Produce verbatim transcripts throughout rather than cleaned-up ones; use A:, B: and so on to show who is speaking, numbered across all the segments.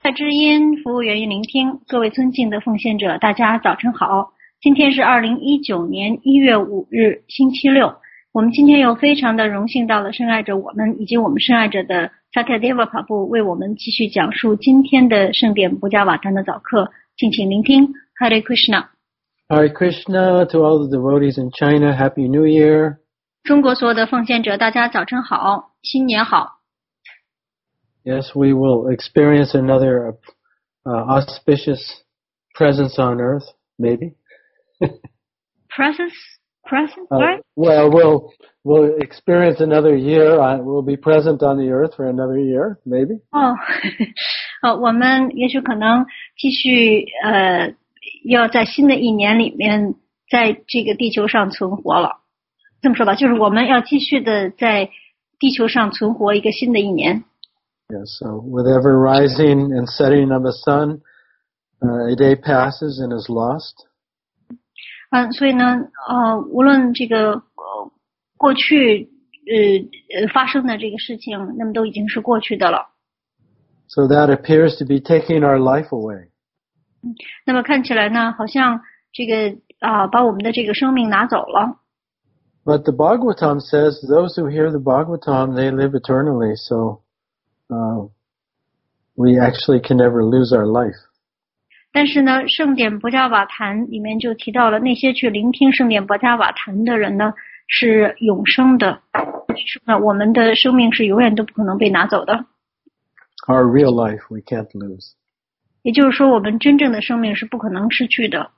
A: 爱知音服务员与聆听，各位尊敬的奉献者，大家早晨好。今天是二零一九年一月五日，星期六。我们今天又非常的荣幸到了深爱着我们以及我们深爱着的 Satyadeva Prabhu 为我们继续讲述今天的圣典布加瓦坛的早课，敬请聆听。Hare Krishna。
B: Hare Krishna to all the devotees in China. Happy New Year.
A: 中国所有的奉献者，大家早晨好，新年好。
B: Yes, we will experience another uh, auspicious presence on earth, maybe.
A: Presence? Presence?
B: Uh,
A: What?
B: well, we'll we'll experience another year. On, we'll be present on the earth for another year, maybe.
A: 哦，呃，我们也许可能继续呃，要在新的一年里面，在这个地球上存活了。这么说吧，就是我们要继续的在地球上存活一个新的一年。
B: Yes, so with ever rising and setting of the sun, uh, a day passes and is lost.
A: 嗯，所以呢，呃，无论这个呃过去呃呃发生的这个事情，那么都已经是过去的了。
B: So that appears to be taking our life away.
A: 那么看起来呢，好像这个啊、呃、把我们的这个生命拿走了。
B: But the Bhagavatam says those who hear the Bhagavatam, they live eternally. So uh, we actually can never lose our life.
A: 但是呢，圣典博伽瓦坛里面就提到了，那些去聆听圣典博伽瓦坛的人呢，是永生的。是呢，我们的生命是永远都不可能被拿走的。
B: Our real life we can't lose.
A: 也就是说，我们真正的生命是不可能失去的。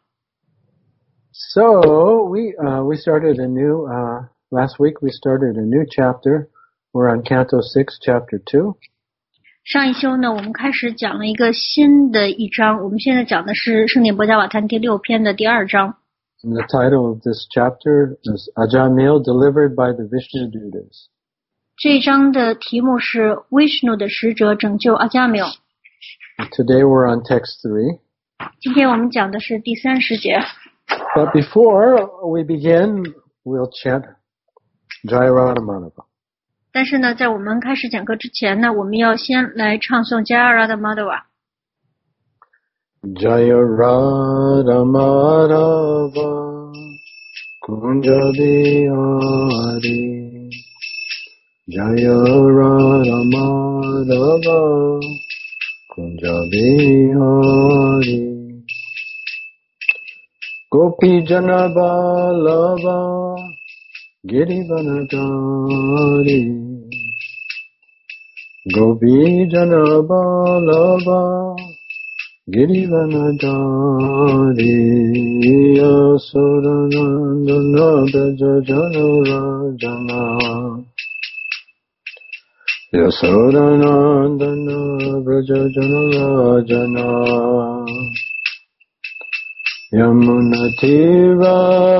B: So we uh, we started a new uh, last week. We started a new chapter. We're on Canto Six, Chapter Two.
A: 上一周呢，我们开始讲了一个新的一章。我们现在讲的是圣典博伽瓦坛第六篇的第二章。
B: And the title of this chapter is Ajamil delivered by the Vishnu Dutas.
A: 这一章的题目是 Vishnu 的使者拯救阿伽缪。
B: Today we're on text three.
A: 今天我们讲的是第三十节。
B: But before we begin, we'll chant Jai Radhamadava.
A: 但是呢，在我们开始讲课之前呢，我们要先来唱诵 Jaya Radha Madhava。
B: Jaya Radha Madhava Kunja Bihari Jaya Radha Madhava Kunja Bihari Gopi Jana Vallabha Girivanadari Gopi Jana Vallabha Girivanadari Yasodhanandana Brajajana Rajana Yasodhanandana Brajajana Rajana Yamunatira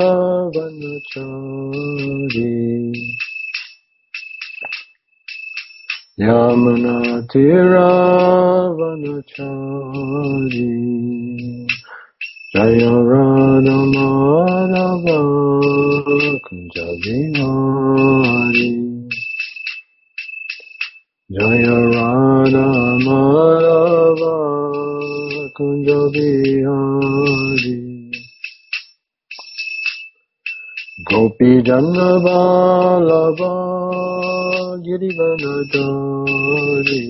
B: Vanachari Yamunatira Vanachari Jaya Radha Madhava Kunja Bihari Jaya Radha Madhava Kunja Bihari Gopi Jana Vallabha Girivanadari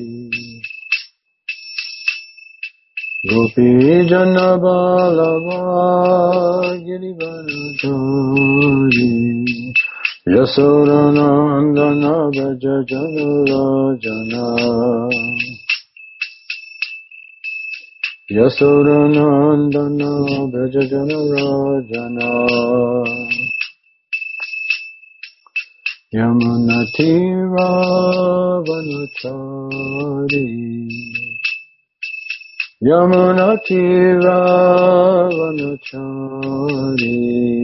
B: Gopi Jana Vallabha Girivanadari Yasodhanandana Brajajana Rajana Yasodhanandana Brajajana Rajana Yamunatira Vanachari Yamunatira Vanachari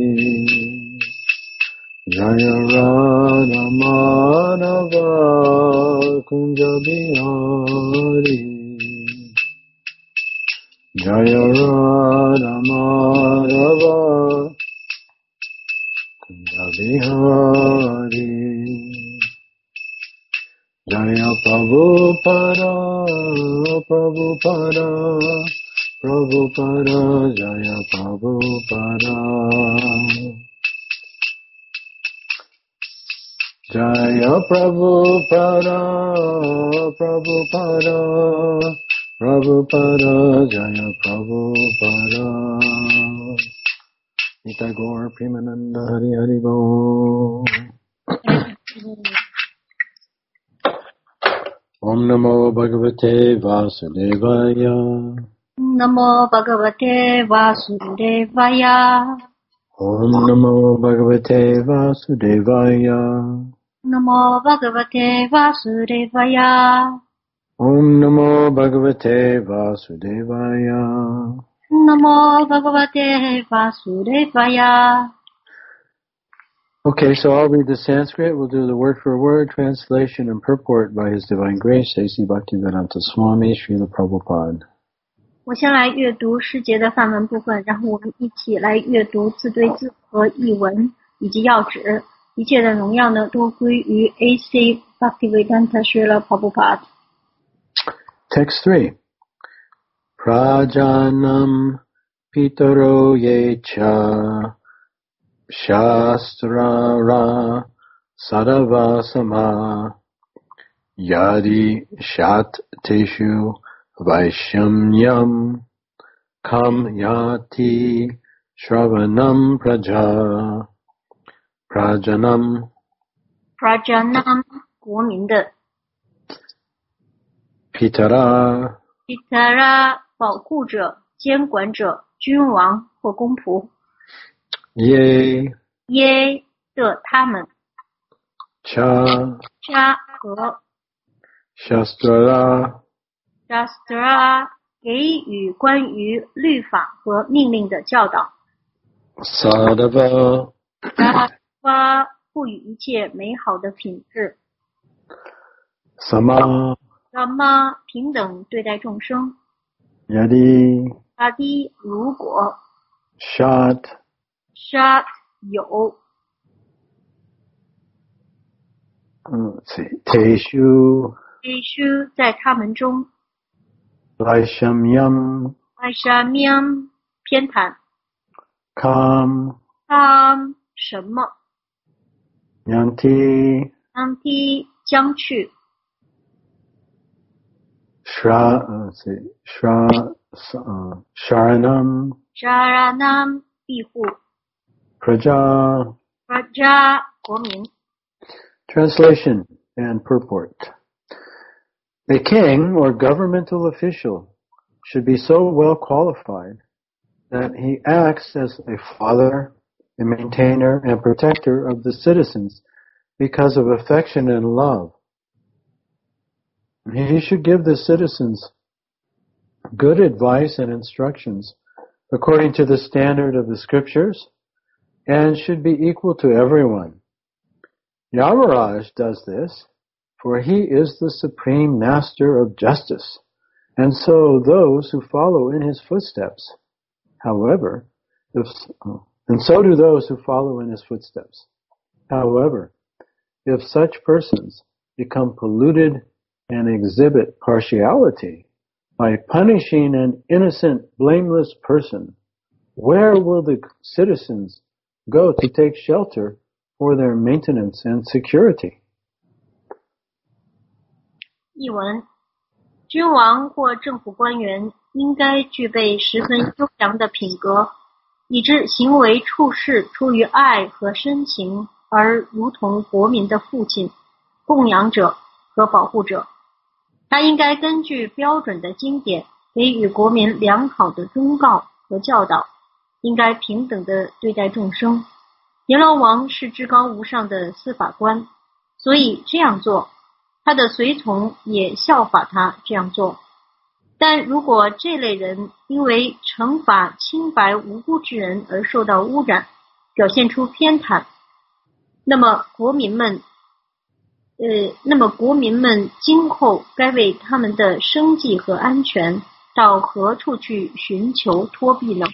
B: Jaya Radha Madhava Kunja Bihari Jaya Radha Madhava Kunja Bihari Jaya Prabhupada Prabhupada Prabhupada Jaya Prabhupada Jaya Prabhupada Prabhupada Prabhupada Jaya Prabhupada Nita Gaur Premananda Hari Hari Bo Om Namo Bhagavate Vasudevaya
A: Namo Bhagavate Vasudevaya
B: Om Namo Bhagavate Vasudevaya
A: Namo Bhagavate Vasudevaya
B: Om Namo Bhagavate Vasudevaya
A: Namo Bhagavate Vasudevaya.
B: Okay, so I'll read the Sanskrit. We'll do the word for word translation and purport by His Divine Grace, A C Bhaktivedanta Swami, Srila Prabhupada.
A: 我先来阅读诗节的范文部分，然后我们一起来阅读字对字和译文以及要旨。一切的荣耀呢，都归于 A C Bhaktivedanta Srila Prabhupada.
B: Text three. Prajanam pitaro yecha shastrara sadavasama yadi shat teshu vaishyamyam kam yati shravanam praja prajanam
A: Prajanam 国民的
B: pitara
A: Pitara 保护者、监管者、君王或公仆
B: ye
A: 耶的他们
B: cha
A: Cha 和
B: shastrara
A: Shastra 给予关于律法和命令的教导
B: sadava
A: Shastra 赋予一切美好的品质
B: sama
A: Rama 平等对待众生
B: yadi
A: Adi 如果
B: shat
A: Shat 有
B: uh, let's see teshu
A: Ishu 在他们中
B: vaishyamyam
A: Vaishamyam 偏袒
B: kam
A: Tam 什么
B: yanti
A: Anti 将去
B: shra uh, let's see shra uh, sharanam
A: Sharanam 庇护
B: praja.
A: Praja 国民
B: Translation and purport. A king or governmental official should be so well qualified that he acts as a father, a maintainer, and protector of the citizens because of affection and love. He should give the citizens good advice and instructions according to the standard of the scriptures and should be equal to everyone. Yamaraj does this, for he is the supreme master of justice, and so those who follow in his footsteps. However, if, and so do those who follow in his footsteps. However, if such persons become polluted and exhibit partiality by punishing an innocent, blameless person, where will the citizens go to take shelter for their maintenance and security?
A: 译文君王或政府官员应该具备十分优良的品格，以致行为处事出于爱和深情，而如同国民的父亲、供养者和保护者。他应该根据标准的经典，给予国民良好的忠告和教导，应该平等地对待众生。阎罗王是至高无上的司法官，所以这样做，他的随从也效法他这样做。但如果这类人因为惩罚清白无辜之人而受到污染，表现出偏袒，那么国民们呃，那么国民们今后该为他们的生计和安全到何处去寻求托庇呢？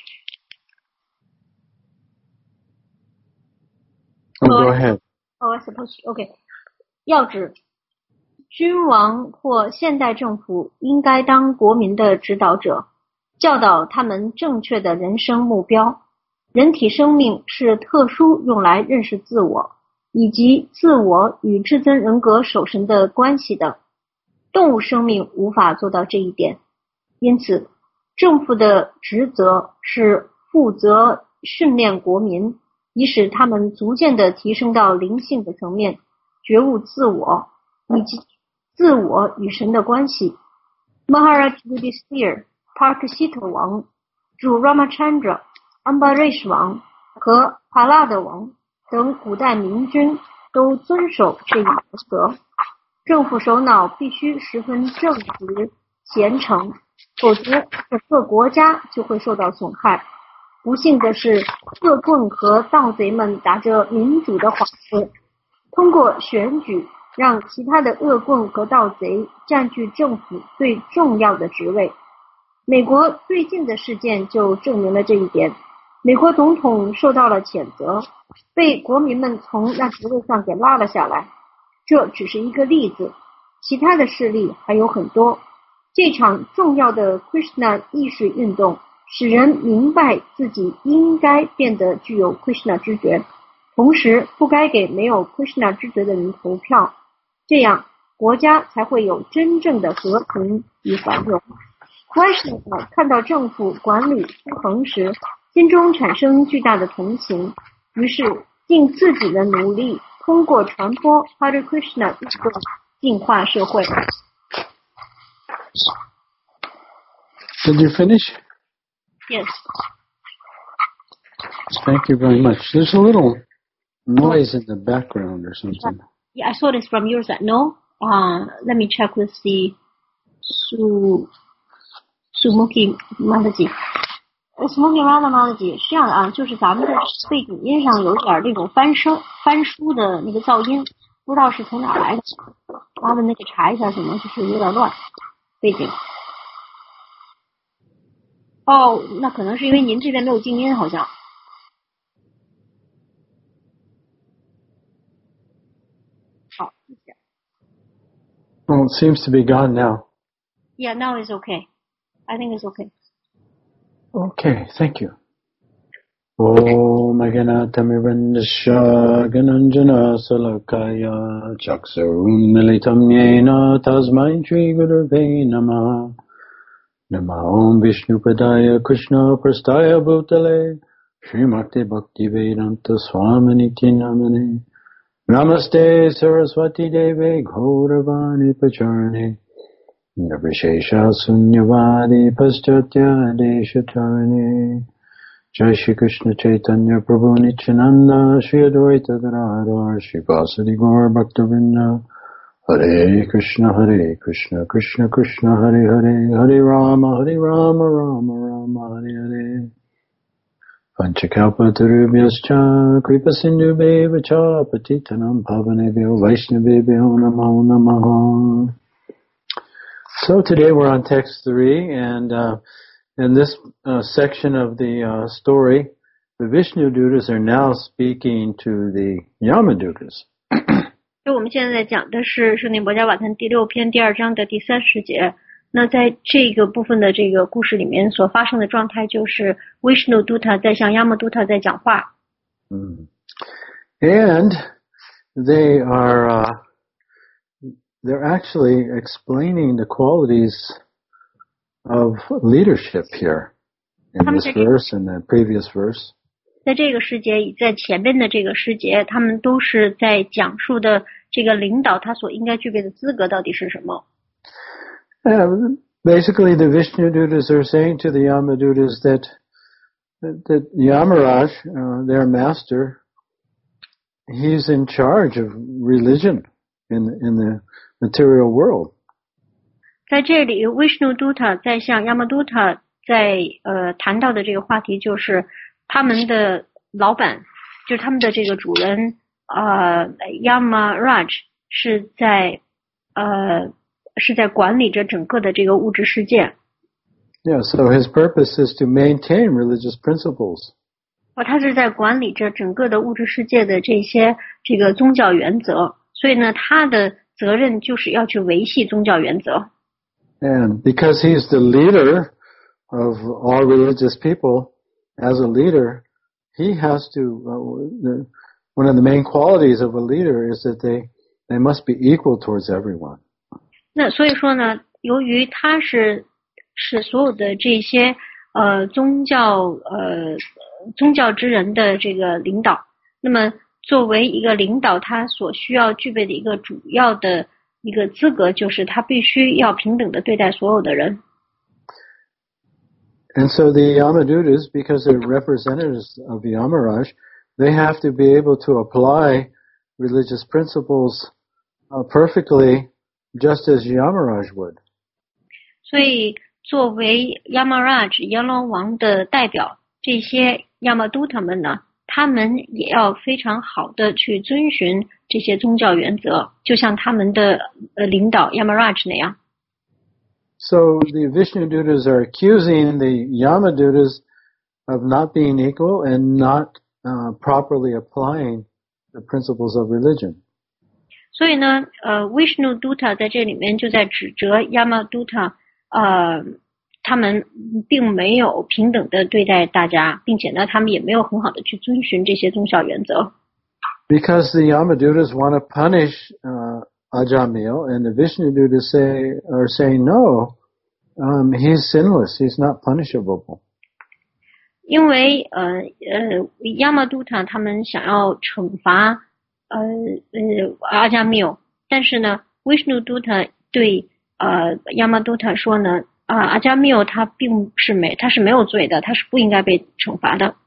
B: Oh, go ahead.
A: Oh, I suppose. Okay. 要旨君王或现代政府应该当国民的指导者，教导他们正确的人生目标。人体生命是特殊用来认识自我，以及自我与至尊人格守神的关系的。动物生命无法做到这一点，因此政府的职责是负责训练国民，以使他们逐渐地提升到灵性的层面，觉悟自我以及自我与神的关系。 Maharaj Yudhisthira、 Parikshita 王、主 Ramachandra、Ambarish 王和帕拉德王等古代明君都遵守这一原则。政府首脑必须十分正直虔诚，否则整个国家就会受到损害。不幸的是，恶棍和盗贼们打着民主的幌子，通过选举让其他的恶棍和盗贼占据政府最重要的职位。美国最近的事件就证明了这一点。美国总统受到了谴责，被国民们从那职位上给拉了下来。这只是一个例子，其他的事例还有很多。这场重要的 Krishna 意识运动使人明白自己应该变得具有 Krishna 知觉，同时不该给没有 Krishna 知觉的人投票，这样国家才会有真正的和平与繁荣。Krishna 看到政府管理失衡时，心中产生巨大的同情，于是尽自己的努力，通过传播 Hare Krishna 运动净化社会。
B: Did you finish?
A: Yes.
B: Thank you very much. There's a little noise in the background or something.
A: Yeah, I saw this from your side. No? Uh, let me check with the Su Sumuki Mataji. Sumuki Mataji 是这样的啊，就是咱们的背景音上有点那种翻声翻书的那个噪音，不知道是从哪来的。麻烦那个查一下什么，就是有点乱背景。哦，那可能是因为您这边没有静音，好像。好，谢谢。
B: Well, it seems to be gone now.
A: Yeah, now it's okay. I think it's okay.
B: Okay, thank you. Om Ganatamivrandasya Gananjana Salakaya Chaksarum Militam Yena Tasmai Shri Gurave Namaha. Nama Om Vishnu Padaya Krishna Prastaya Bhutale Srimakti Bhakti Vedanta Swaminiti Namane Namaste Saraswati Deve Gauravani Pacharne Nirvishesha Sunyavadi Paschatya Deshatarne Jai Shri Krishna Chaitanya Prabhu Nityananda Shri Advaita Gadadhar Shri Vasadi Gaur Bhaktavinda Hare Krishna Hare Krishna Krishna Krishna Hare Hare Hare Rama Hare Rama Rama Rama Hare Hare Panchakalpatarubhyascha Kripa Sindhubheva Cha Patitanam Pavanebhyo Vaishnavebhyo Namo Namaha. So today we're on text three, and uh, in this uh, section of the uh, story, the Vishnu Dutas are now speaking to the Yamadutas.
A: 所以我们现在讲的是《圣典博伽瓦坛》第六篇第二章的第三十节。那在这个部分的这个故事里面所发生的状态，就是 Vishnu Duta 在向 Yamaduta 在讲话。
B: Mm. And they are uh, they're actually explaining the qualities of leadership here in this verse and the previous verse.
A: 在这个世节，在前面的这个世节，他们都是在讲述的这个领导他所应该具备的资格到底是什么。
B: Uh, basically, the Vishnu Dutas are saying to the Yamadutas that that Yamaraj, uh, their master, he's in charge of religion in in the material world.
A: 在这里 ，Vishnu Duta 在向 Yamaduta 在呃谈到的这个话题就是。他们的老板就是他们的这个主人呃 Yamaraj 是在呃是在管理着整个的这个物质世界。
B: Yeah, so his purpose is to maintain religious principles.
A: 哦，他是在管理着整个的物质世界的这些这个宗教原则，所以呢，他的责任就是要去维系宗教原则。
B: And because he's the leader of all religious people, as a leader, he has to, uh, the, one of the main qualities of a leader is that they, they must be equal towards everyone.
A: 那所以说呢，由于他是是所有的这些呃宗教呃宗教之人的这个领导，那么作为一个领导，他所需要具备的一个主要的一个资格，就是他必须要平等的对待所有的人。
B: And so the Yamadutas, because they're representatives of Yamaraj, they have to be able to apply religious principles uh, perfectly, just as Yamaraj would.
A: 所以作为 Yamaraj 阎罗王的代表，这些 Yamaduta 们呢，他们也要非常好的去遵循这些宗教原则，就像他们的呃领导 Yamaraj 那样。
B: So the Vishnudutas are accusing the Yamadutas of not being equal and not uh, properly applying the principles of religion.
A: 所以呢，呃 Vishnuduta 在这里面就在指责 Yamaduta， 呃，他们并没有平等的对待大家，并且呢，他们也没有很好的去遵循这些宗教原则。
B: Because the Yamadutas want to punish uh, Ajamil, and the Vishnudutas say are saying no, um, he's sinless, he's not punishable.
A: 因为呃呃 Yamaduta 他们想要惩罚呃呃阿伽缪，但是呢 Vishnuduta 对呃 Yamaduta 说呢，啊阿伽缪他并是没他是没有罪的，他是不应该被惩罚的。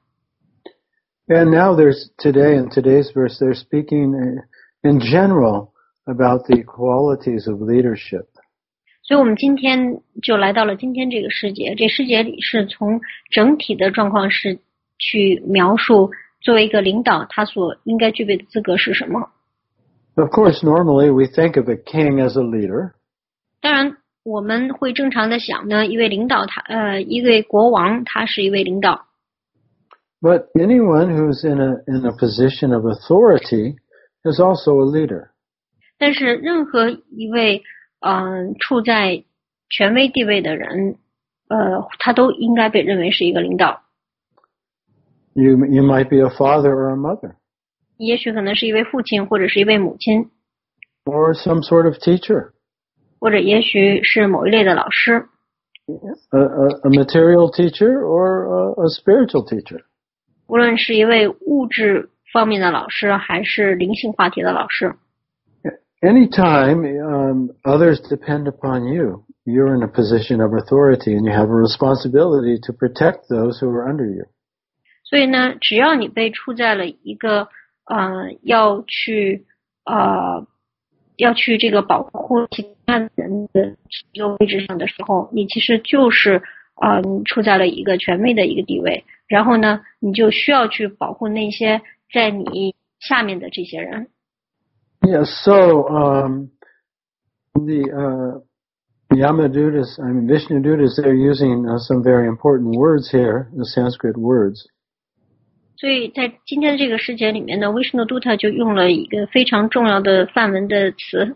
B: And now there's today in today's verse they're speaking in general about the qualities of leadership.
A: 所以我们今天就来到了今天这个世节，这世节里是从整体的状况是去描述作为一个领导他所应该具备的资格是什么。
B: Of course, normally we think of a king as a leader.
A: 当然我们会正常的想呢，一位领导他呃一位国王他是一位领导。
B: But anyone who's in a in a position of authority is also a leader.
A: 但是任何一位嗯、呃、处在权威地位的人，呃，他都应该被认为是一个领导。
B: You you might be a father or a mother.
A: 也许可能是一位父亲或者是一位母亲。
B: Or some sort of teacher.
A: 或者也许是某一类的老师。
B: A, a, a material teacher or a, a spiritual teacher.
A: 无论是一位物质方面的老师，还是灵性话题的老师。
B: Anytime um, others depend upon you, you're in a position of authority and you have a responsibility to protect those who are under you.
A: 所以呢，只要你被处在了一个呃要去呃要去这个保护其他人的一个位置上的时候，你其实就是呃处在了一个权威的一个地位。然后呢，你就需要去保护那些在你下面的这些人。
B: Yeah, so um, the uh, Yamadutas, I mean Vishnudutas, they're using uh, some very important words here, the Sanskrit words.
A: 所以在今天的这个世界里面呢 Vishnuduta 就用了一个非常重要的梵文的词。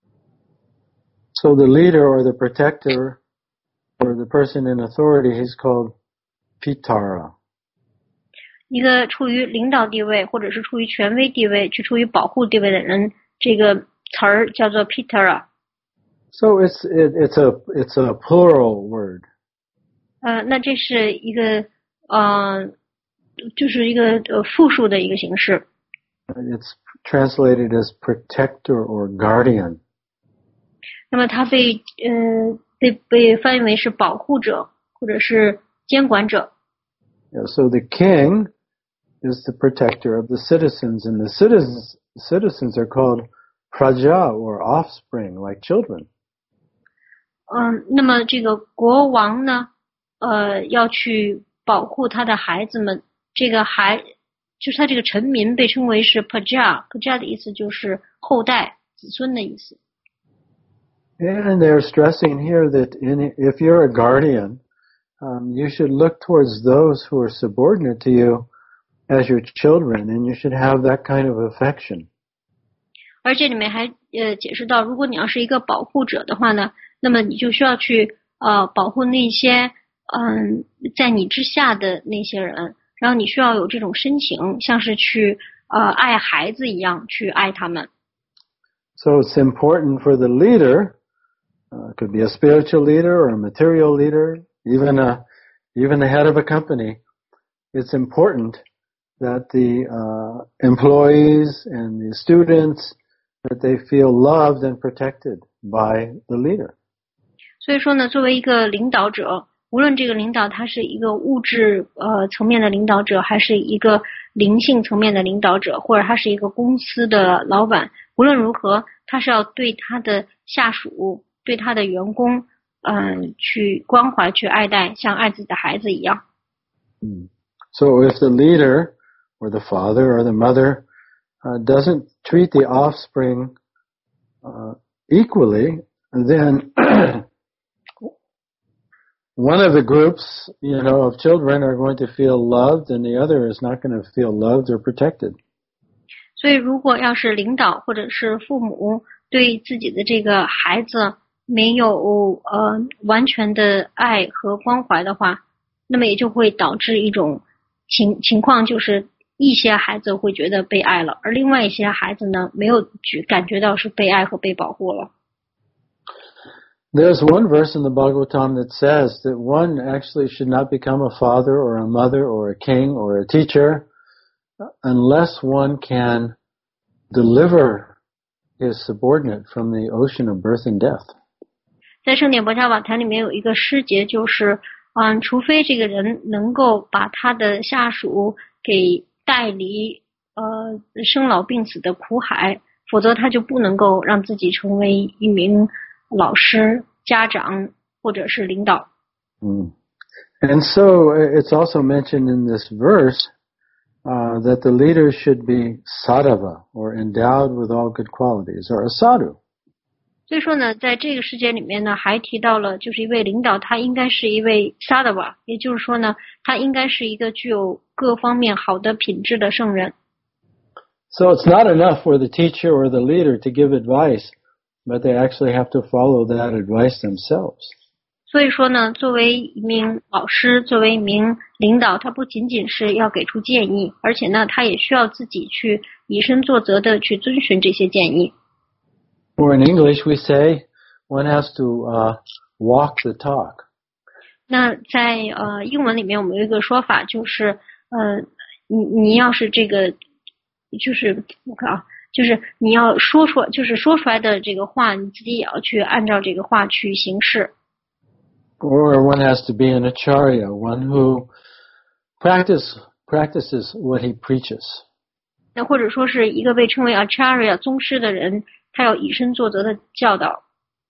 B: So the leader or the protector or the person in authority, he's called Pitara.
A: 一个处于领导地位或者是处于权威地位去处于保护地位的人，这个词儿叫做 Pitara。
B: So it's it, it's a it's a plural word.
A: 呃，那这是一个呃，就是一个呃复数的一个形式。
B: It's translated as protector or guardian.
A: 那么它被呃被被翻译为是保护者或者是监管者。
B: Yeah, so the king is the protector of the citizens, and the citizens citizens are called praja or offspring, like children.
A: 嗯，那么这个国王呢，呃，要去保护他的孩子们。这个孩就是他这个臣民被称为是 praja，praja 的意思就是后代、子孙的意思。
B: And they're stressing here that in, if you're a guardian, um, you should look towards those who are subordinate to you as your children, and you should have that kind of affection.
A: 而这里面还呃解释到，如果你要是一个保护者的话呢，那么你就需要去呃保护那些嗯在你之下的那些人，然后你需要有这种深情，像是去呃爱孩子一样去爱他们。
B: So it's important for the leader, uh, could be a spiritual leader or a material leader, even a, even the head of a company. It's important that the uh, employees and the students, that they feel loved and protected by the leader.
A: 所以说呢，作为一个领导者，无论这个领导他是一个物质呃层面的领导者，还是一个灵性层面的领导者，或者他是一个公司的老板，无论如何，他是要对他的下属、对他的员工，嗯、呃，去关怀、去爱戴，像爱自己的孩子一样。
B: Mm. So if the leader or the father or the mother uh, doesn't treat the offspring uh, equally, then one of the groups, you know, of children are going to feel loved and the other is not going to feel loved or protected.
A: 所以如果要是领导或者是父母对自己的这个孩子没有呃完全的爱和关怀的话，那么也就会导致一种情情况，就是一些孩子会觉得被爱了，而另外一些孩子呢没有感觉到是被爱和被保护了。
B: There's one verse in the Bhagavatam that says that one actually should not become a father or a mother or a king or a teacher unless one can deliver his subordinate from the ocean of birth and death.
A: 在圣典博伽瓦坛里面有一个诗节，就是嗯，除非这个人能够把他的下属给带离呃生老病死的苦海，否则他就不能够让自己成为一名老师、家长或者是领导。
B: Mm. And so it's also mentioned in this verse uh, that the leader should be sadhava, or endowed with all good qualities, or a sadhu.
A: 所以说呢，在这个世界里面呢，还提到了就是一位领导，他应该是一位 sadhava， 也就是说呢，他应该是一个具有各方面好的品质的圣人。
B: So it's not enough for the teacher or the leader to give advice, but they actually have to follow that advice themselves.
A: 所以说呢，作为一名老师，作为一名领导，他不仅仅是要给出建议，而且呢，他也需要自己去以身作则的去遵循这些建议。
B: Or in English we say one has to uh, walk the talk.
A: 那在呃英文里面我们有一个说法，就是呃你你要是这个就是我看啊，就是你要说出就是说出来的这个话，你自己也要去按照这个话去行事。
B: Or one has to be an acharya, one who practice practices what he preaches.
A: 那或者说是一个被称为 acharya 宗师的人，他要以身作则的教导。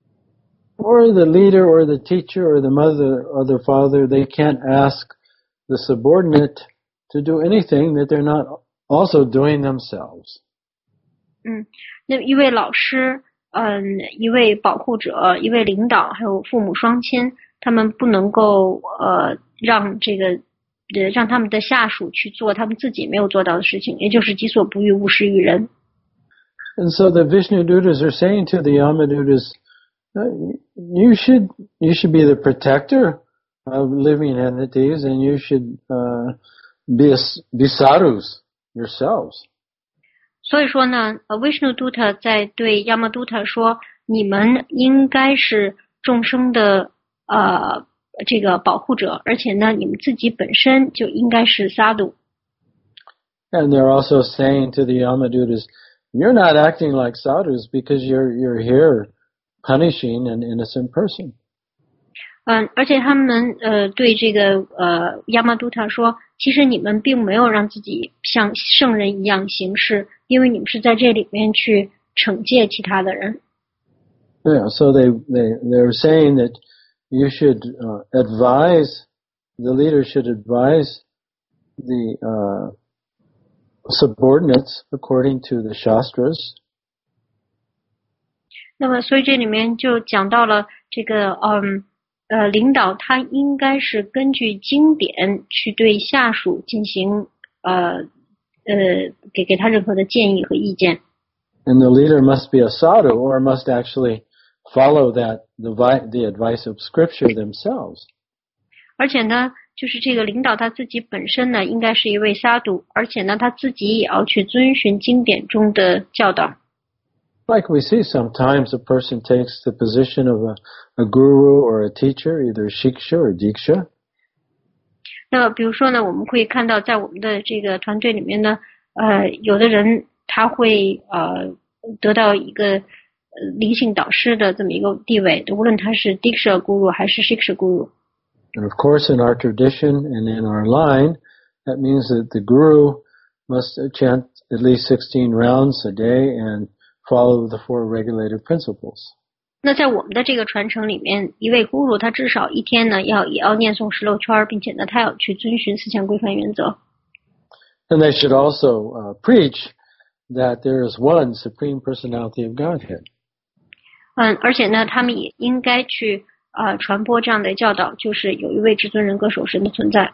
B: Or the leader or the teacher or the mother or the father, they can't ask the subordinate to do anything that they're not also doing themselves.
A: 嗯，那一位老师，嗯，一位保护者，一位领导，还有父母双亲，他们不能够呃让这个呃让他们的下属去做他们自己没有做到的事情，也就是己所不欲，勿施于人。
B: And so the Vishnu Dutas are saying to the Yamadutas, you should you should be the protector of living entities, and you should uh, be a, be sadhus yourselves.
A: 所以说呢，呃 Vishnu Duta 在对 Yamaduta 说，你们应该是众生的呃这个保护者，而且呢，你们自己本身就应该是 sadhu。
B: And they're also saying to the Yamadutas, you're not acting like sadhus because you're you're here punishing an innocent person.
A: 嗯，而且他们呃对这个呃 Yamaduta 说，其实你们并没有让自己像圣人一样行事，因为你们是在这里面去惩戒其他的人。
B: Yeah, so they they they're saying that you should uh, advise the leader should advise the uh, subordinates according to the Shastras.
A: 那么，所以这里面就讲到了这个，嗯，呃，领导他应该是根据经典去对下属进行，呃，呃，给给他任何的建议和意见。
B: And the leader must be a sadhu or must actually follow that the, the advice of scripture themselves.
A: 而且呢，就是这个领导他自己本身呢，应该是一位萨度，而且呢，他自己也要去遵循经典中的教导。
B: Like we see sometimes a person takes the position of a, a guru or a teacher, either shiksha or diksha.
A: 那么比如说呢，我们可以看到在我们的这个团队里面呢，呃，有的人他会呃得到一个呃灵性导师的这么一个地位，无论他是 diksha guru 还是 shiksha guru。
B: And of course, in our tradition and in our line, that means that the guru must chant at least sixteen rounds a day and follow the four regulated principles.
A: 那在我们的这个传承里面，一位 guru 他至少一天呢要也要念诵十六圈，并且呢他要去遵循四项规范原则。
B: And they should also uh, preach that there is one supreme personality of Godhead.
A: 嗯，而且呢，他们也应该去呃传播这样的教导，就是有一位至尊人格守神的存在。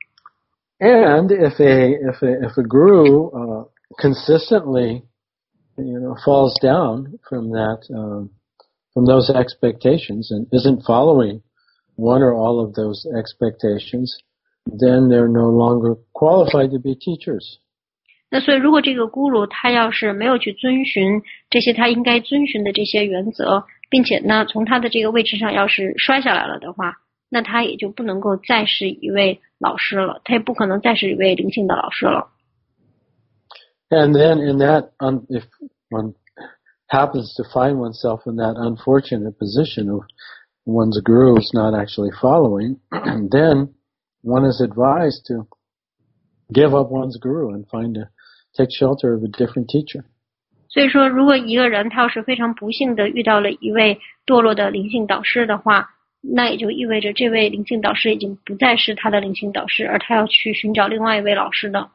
B: And if a if a if a guru uh, consistently, you know, falls down from that uh, from those expectations and isn't following one or all of those expectations, then they're no longer qualified to be teachers.
A: 那所以如果这个咕噜他要是没有去遵循这些他应该遵循的这些原则，并且呢从他的这个位置上要是摔下来了的话，那他也就不能够再是一位老师了，他也不可能再是一位灵性的老师了。
B: And then in that, um, if one happens to find oneself in that unfortunate position of one's guru is not actually following, then one is advised to give up one's guru and find a take shelter of a different teacher.
A: 所以说，如果一个人他要是非常不幸的遇到了一位堕落的灵性导师的话，那也就意味着这位灵性导师已经不再是他的灵性导师，而他要去寻找另外一位老师的。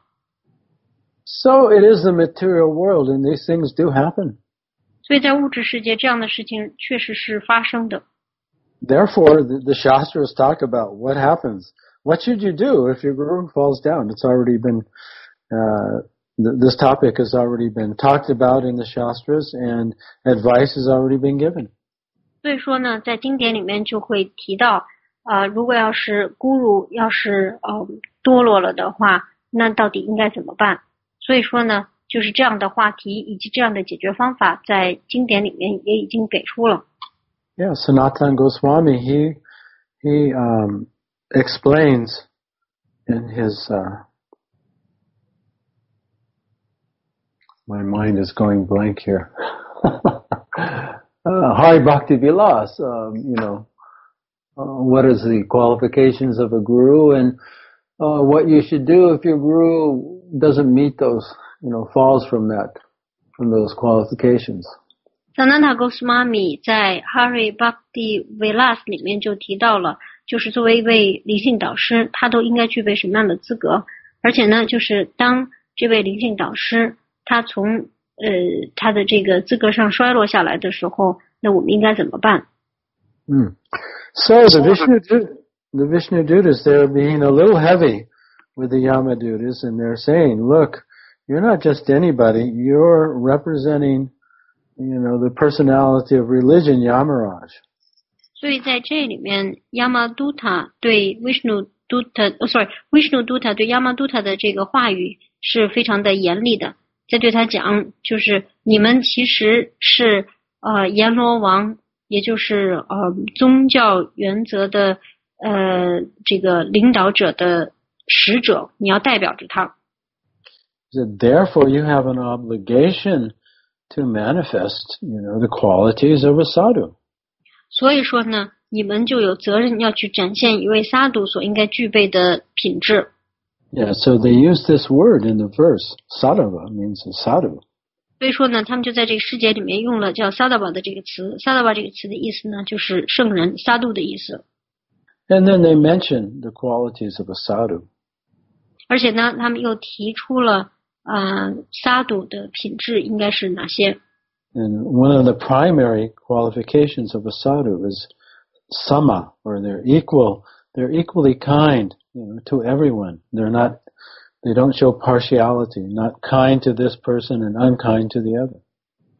B: So it is the material world, and these things do happen.
A: 所以在物质世界，这样的事情确实是发生的。
B: Therefore, the, the Shastras talk about what happens. What should you do if your guru falls down? It's already been, uh, th- this topic has already been talked about in the Shastras, and advice has already been given.
A: 所以说呢，在经典里面就会提到，呃，如果要是咕噜要是呃堕落了的话，那到底应该怎么办？所以说呢，就是这样的话题以及这样的解决方法，在经典里面也已经给出了。
B: Yeah, Sanatana Goswami, he he um, explains in his. Uh, my mind is going blank here. Uh, Hari Bhakti Vilas, um, you know, uh, what is the qualifications of a guru and uh, what you should do if your guru doesn't meet those, you know, falls from that, from those qualifications.
A: Sanatana Goswami 在 Hari Bhakti Vilas 里面就提到了，就是作为一位灵性导师，他都应该具备什么样的资格，而且呢，就是当这位灵性导师他从呃，他的这个资格上衰落下来的时候，那我们应该怎么办？
B: 嗯 So the Vishnu the Vishnu Dutas, they're being a little heavy with the Yamadutas, and they're saying, look, you're not just anybody, you're representing, you know, the personality of religion, Yamaraj.
A: 所以在这里面 Yamaduta 对 Vishnu Duta， 哦 sorry Vishnu Duta 对 Yamaduta 的这个话语是非常的严厉的。在对他讲，就是你们其实是呃阎罗王，也就是呃宗教原则的呃这个领导者的使者，你要代表着他。
B: So therefore, you have an obligation to manifest, you know, the qualities of a sadhu.
A: 所以说呢，你们就有责任要去展现一位萨度所应该具备的品质。
B: Yeah, so they use this word in the verse. Sadhava means a sadhu.
A: 所以说呢，他们就在这个世节里面用了叫 sadhava 的这个词。sadhava 这个词的意思呢，就是圣人、萨度的意思。
B: And then they mention the qualities of a sadhu.
A: 而且呢，他们又提出了呃萨度的品质应该是哪些。
B: And one of the primary qualifications of a sadhu is sama, or they're equal. They're equally kind, you know, to everyone. They're not, they don't show partiality, not kind to this person and unkind to the other.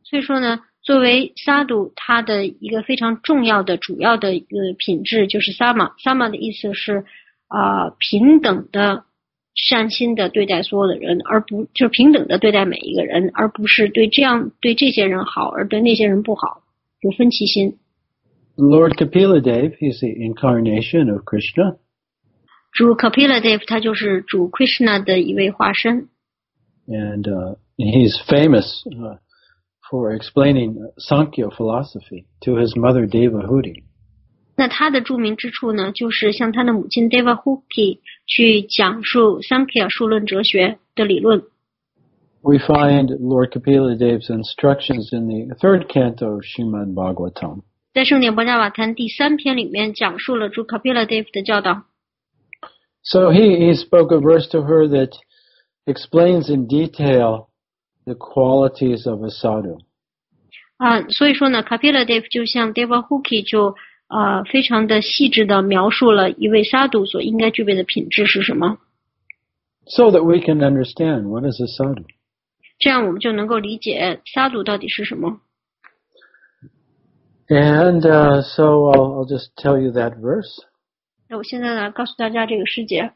A: 所以说呢，作为萨杜，他的一个非常重要的、主要的一个品质就是萨玛。萨玛的意思是啊、呃，平等的、善心的对待所有的人，而不就是平等的对待每一个人，而不是对这样对这些人好，而对那些人不好，有分歧心。
B: Lord Kapila Dev, he's the incarnation of Krishna.
A: 主 Kapila Dev 他就是主 Krishna 的一位化身。
B: And uh, he's famous uh, for explaining Sankhya philosophy to his mother Devahuti.
A: 那他的著名之处呢，就是向他的母亲 Devahuti 去讲述 Sankhya 数论哲学的理论。
B: We find Lord Kapila Dev's instructions in the third canto of Srimad Bhagavatam.
A: 在圣典般伽瓦坛第三篇里面讲述了主 Kapila Dev 的教导。
B: So he, he spoke a verse to her that explains in detail the qualities of a sadhu.
A: 啊，所以说呢 Kapila Dev 就像 Devahuti 就呃非常的细致的描述了一位萨杜所应该具备的品质是什么。
B: So that we can understand what is a sadhu.
A: 这样我们就能够理解萨杜到底是什么。
B: And uh, so I'll, I'll just tell you that verse.
A: 那我现在来告诉大家这个诗节。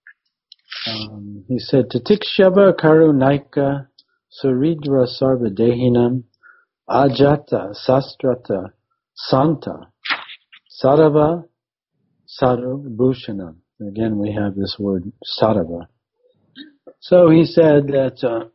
B: Um, he said, Tatikshava karunaika suridra sarvadehinam ajata sastrata santa sarava sadhu bhushanam. Again, we have this word sarava. So he said that uh,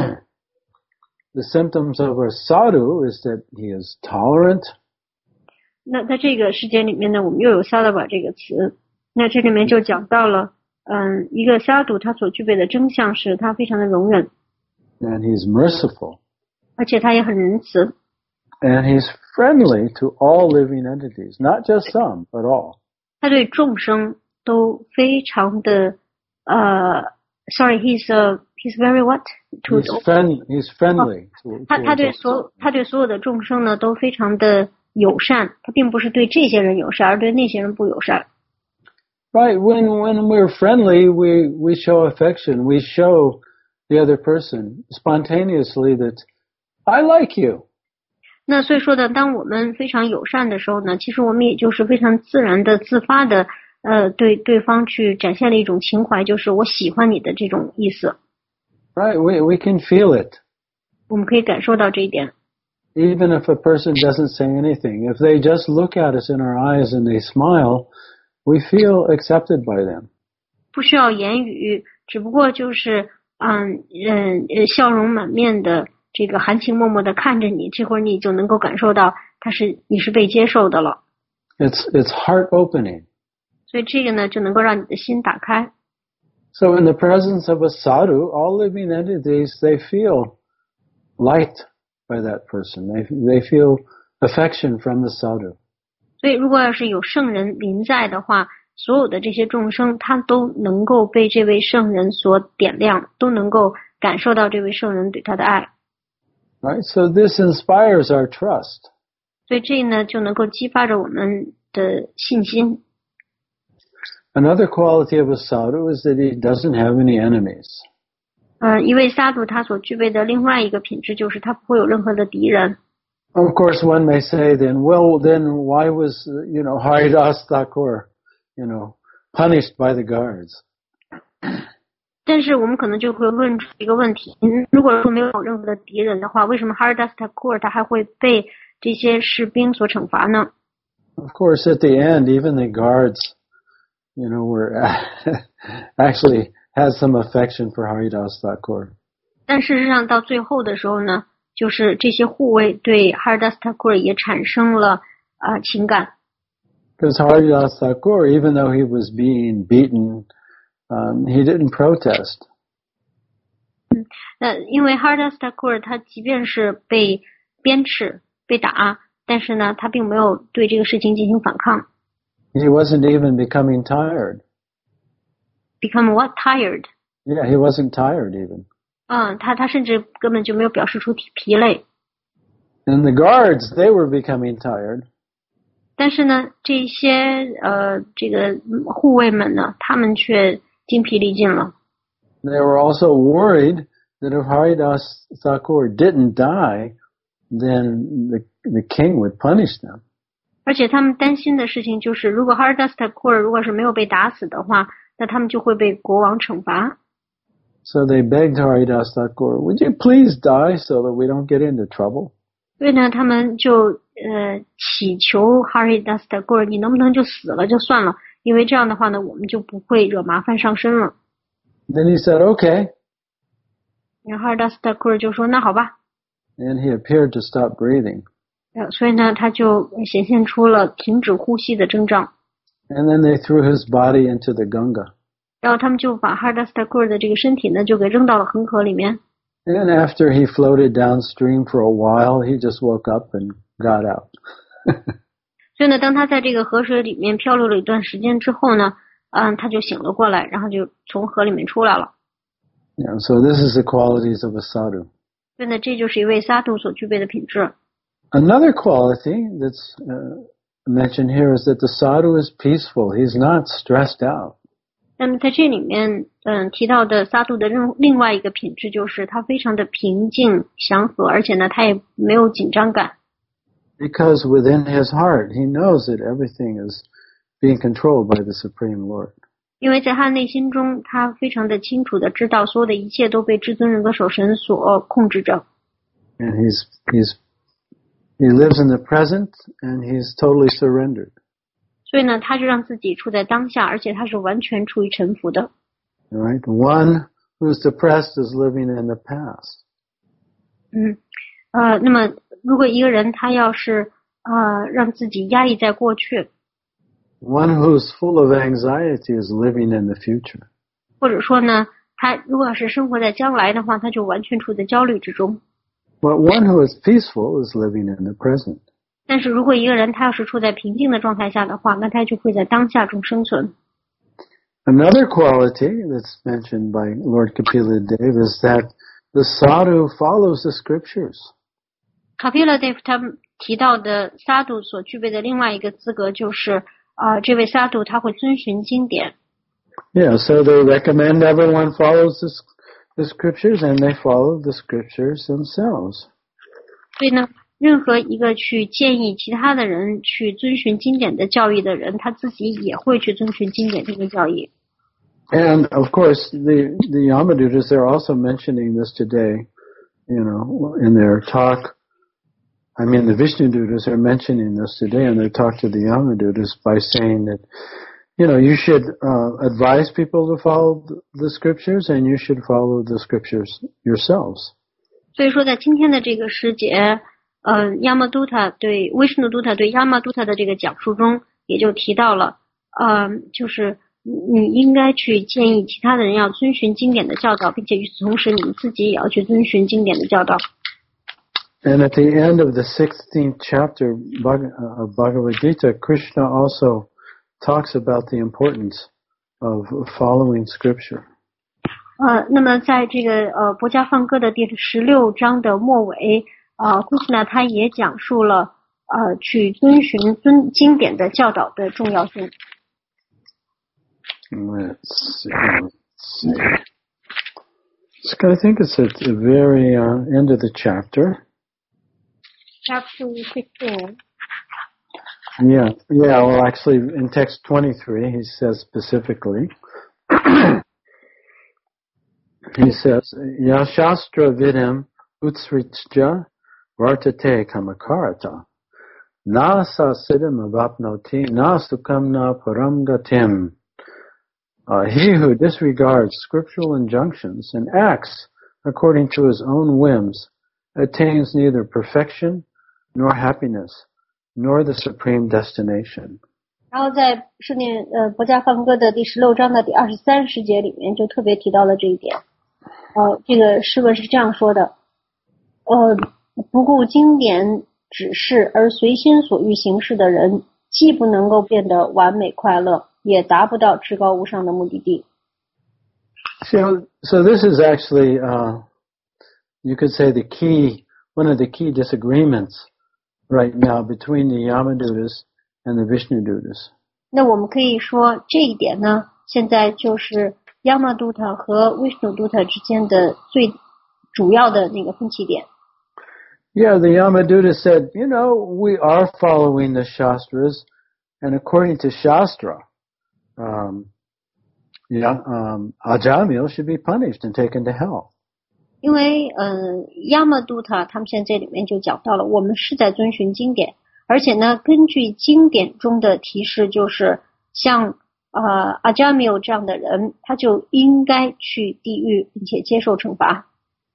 B: the symptoms of a sadhu is that he is tolerant.
A: 那在这个世界里面呢，我们又有 sadhava 这个词。那这里面就讲到了，嗯，一个 sadhu 他所具备的真相是他非常的容忍。
B: And he's merciful.
A: 而且他也很仁慈。
B: And he's friendly to all living entities, not just some, but all.
A: 他对众生都非常的，呃 ，sorry, he's a, he's very what? To
B: he's friendly. He's friendly.
A: 哦、他他对所他对所有的众生呢都非常的友善，他并不是对这些人友善，而对那些人不友善。
B: Right. When when we're friendly, we we show affection. We show the other person spontaneously that I like you.
A: 那所以说呢，当我们非常友善的时候呢，其实我们也就是非常自然的、自发的，呃，对对方去展现了一种情怀，就是我喜欢你的这种意思。
B: Right. We we can feel it.
A: 我们可以感受到这一点。
B: Even if a person doesn't say anything, if they just look at us in our eyes and they smile, we feel accepted by them.
A: 不需要言语，只不过就是嗯嗯呃笑容满面的。这个含情脉脉的看着你，这会儿你就能够感受到他是你是被接受的了。
B: It's it's heart opening.
A: 所以这个呢就能够让你的心打开。
B: So in the presence of a sadhu, all living entities they feel light by that person. They they feel affection from the sadhu.
A: 所以如果要是有圣人临在的话，所有的这些众生他都能够被这位圣人所点亮，都能够感受到这位圣人对他的爱。
B: Right, so this inspires our trust.
A: 所以这呢就能够激发着我们的信心。
B: Another quality of a sadhu is that he doesn't have any enemies.
A: 呃，一位萨杜他所具备的另外一个品质就是他不会有任何的敌人。
B: Of course, one may say then, well, then why was, you know, Haridas Thakur, you know, punished by the guards?
A: 但是我们可能就会问出一个问题，如果说没有任何的敌人的话，为什么 Haridas Thakur 他还会被这些士兵所惩罚呢？
B: Of course, at the end, even the guards, you know, were actually had some affection for Haridas Thakur.
A: 但事实上到最后的时候呢，就是这些护卫对 Haridas Thakur 也产生了呃情感。
B: Because Haridas Thakur, even though he was being beaten, Um, he didn't protest.
A: 嗯，那因为 Haridas Thakur 他即便是被鞭笞、被打，但是呢，他并没有对这个事情进行反抗。
B: He wasn't even becoming tired.
A: Become what? Tired?
B: Yeah, he wasn't tired even.
A: 嗯，他他甚至根本就没有表示出疲累。
B: And the guards, they were becoming tired.
A: 但是呢，这些呃这个护卫们呢，他们却精疲力尽了。
B: They were also worried that if Haridas Thakur didn't die, then the the king would punish them.
A: 而且他们担心的事情就是，如果 Haridas Thakur 如果是没有被打死的话，那他们就会被国王惩罚。
B: So they begged Haridas Thakur, "Would you please die so that we don't get into trouble?"
A: 所以呢，他们就呃祈求 Haridas Thakur， 你能不能就死了就算了，因为这样的话呢，我们就不会惹麻烦上身了。
B: Then he said, "Okay."
A: 然后 Haridas Thakur 就说那好吧。
B: And he appeared to stop breathing.
A: 所以呢，他就显现出了停止呼吸的征兆。
B: And then they threw his body into the Ganga.
A: 然后他们就把 Haridas Thakur 的这个身体呢，就给扔到了恒河里面。
B: And after he floated downstream for a while, he just woke up and got out.
A: 所以呢，当他在这个河水里面漂流了一段时间之后呢，嗯，他就醒了过来，然后就从河里面出来了。
B: Yeah, so this is the qualities of a sadhu.
A: 所以呢，这就是一位萨度所具备的品质。
B: Another quality that's uh, mentioned here is that the sadhu is peaceful. He's not stressed out.
A: 那么在这里面，嗯，提到的萨度的另另外一个品质就是他非常的平静祥和，而且呢，他也没有紧张感。
B: Because within his heart, he knows that everything is being controlled by the Supreme Lord.
A: 因为在他内心中，他非常的清楚的知道，所有的一切都被至尊人格守神所控制着。
B: And he's he's he lives in the present, and he's totally surrendered.
A: 所以呢，他就让自己处在当下，而且他是完全处于臣服的。
B: Right? One who's depressed is living in the past.
A: 嗯，呃，那么如果一个人他要是呃让自己压抑在过去。
B: One who's full of anxiety is living in the future.
A: 或者说呢，他如果是生活在将来的话，他就完全处在焦虑之中。
B: But one who is peaceful is living in the present.
A: 但是如果一个人他要是处在平静的状态下的话，那他就会在当下中生存。
B: Another quality that's mentioned by Lord Kapila Dev is that the sadhu follows the scriptures.
A: Kapila Dev 他提到的萨度所具备的另外一个资格就是啊、呃，这位萨度他会遵循经典。
B: Yeah, so they recommend everyone follows the, the scriptures, and they follow the scriptures themselves.
A: 所以呢，任何一个去建议其他的人去遵循经典的教义的人，他自己也会去遵循经典这个教义。
B: And of course, the the Yamadutas, they're also mentioning this today, you know, in their talk. I mean, the Vishnudutas are mentioning this today in their talk to the Yamadutas by saying that, you know, you should uh, advise people to follow the scriptures, and you should follow the scriptures yourselves.
A: 所以说，在今天的这个时节，呃，Yamaduta 对 Vishnuduta 对 Yamaduta 的这个讲述中，也就提到了，呃，就是你应该去建议其他的人要遵循经典的教导，并且与此同时，你们自己也要去遵循经典的教导。
B: And at the end of the sixteenth chapter of Bhagavad Gita, Krishna also talks about the importance of following scripture.
A: 呃，那么在这个呃博伽梵歌的第十六章的末尾，呃 Krishna 他也讲述了呃去遵循遵经典的教导的重要性。
B: Let's see. Let's see. So I think it's at the very uh, end of the chapter.
A: Chapter fifteen.
B: Yeah, yeah. Well, actually, in text twenty-three, he says specifically. He says, Yashastra vidam utsrichja vartate kamakarata. Na sa siddham avapnoti na sukham na param gatim. Uh, he who disregards scriptural injunctions and acts according to his own whims attains neither perfection nor happiness, nor the supreme destination.
A: 然后在圣典呃博伽梵歌的第十六章的第二十三十节里面就特别提到了这一点。呃，这个诗文是这样说的：呃，不顾经典指示而随心所欲行事的人，既不能够变得完美快乐，也达不到至高无上的目的地。
B: So, so this is actually, uh, you could say the key, one of the key disagreements right now between the Yamadutas and the Vishnudutas.
A: 那我们可以说这一点呢，现在就是 Yamaduta 和 Vishnuduta 之间的最主要的那个分歧点。
B: Yeah, the Yamaduta said, you know, we are following the Shastras, and according to Shastra, um, yeah, um, Ajamil should be punished and taken to hell.
A: 因为嗯，亚玛杜塔他们现在这里面就讲到了，我们是在遵循经典，而且呢，根据经典中的提示，就是像呃阿加米尔这样的人，他就应该去地狱，并且接受惩罚。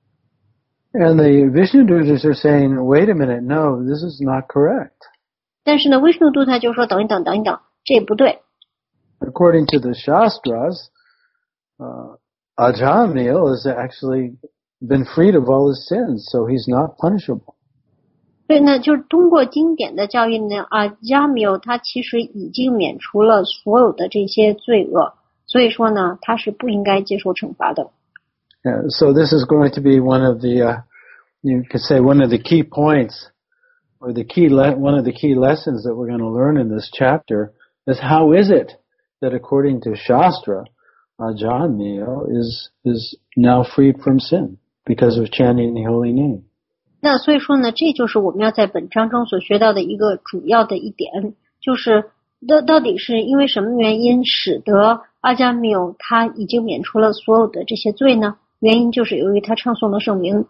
B: And the Vishnudutas are saying, wait a minute, no, this is not correct.
A: 但是呢，威什努杜他就说，等一等，等一等，这也不对。
B: According to the Shastras, uh, Ajamil has actually been freed of all his sins, so he's not punishable.
A: 所以呢，就是通过经典的教育呢，阿加米尔他其实已经免除了所有的这些罪恶，所以说呢，他是不应该接受惩罚的。
B: Yeah, so this is going to be one of the, uh, you could say one of the key points, or the key le- one of the key lessons that we're going to learn in this chapter is how is it that according to Shastra, Ajamil is is now freed from sin because of chanting the holy name.
A: 那所以说呢，这就是我们要在本章中所学到的一个主要的一点，就是到到底是因为什么原因使得阿加米尔他已经免除了所有的这些罪呢？原因就是由于他唱诵了圣名。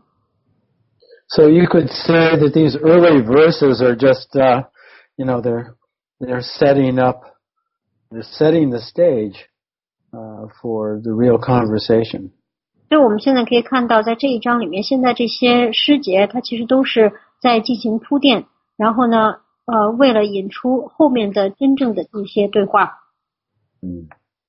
B: So you could say that these early verses are just, uh, you know, they're they're setting up, they're setting the stage uh, for the real conversation.
A: 所以我们现在可以看到，在这一章里面，现在这些诗节，它其实都是在进行铺垫，然后呢，呃，为了引出后面的真正的这些对话。
B: Mm.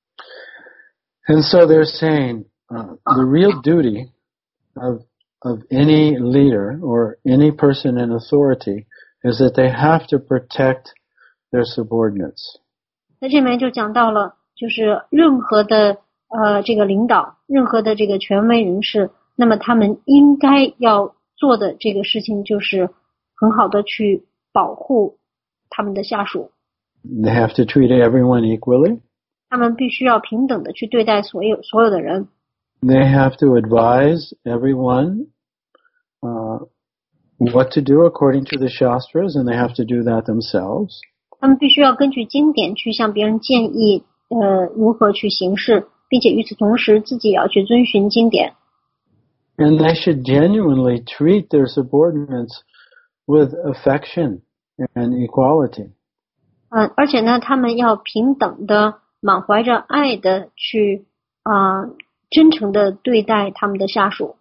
B: And so they're saying uh, the real duty of of any leader or any person in authority is that they have to protect their subordinates.
A: 那这里面就讲到了，就是任何的呃这个领导，任何的这个权威人士，那么他们应该要做的这个事情就是很好的去保护他们的下属。
B: They have to treat everyone equally.
A: 他们必须要平等的去对待所有所有的人。
B: They have to advise everyone uh, what to do according to the Shastras, and they have to do that themselves.
A: 他们必须要根据经典去向别人建议，呃，如何去行事，并且与此同时，自己也要去遵循经典。
B: And they should genuinely treat their subordinates with affection and equality.
A: 嗯、呃，而且呢，他们要平等的、满怀着爱的去啊、呃，真诚的对待他们的下属。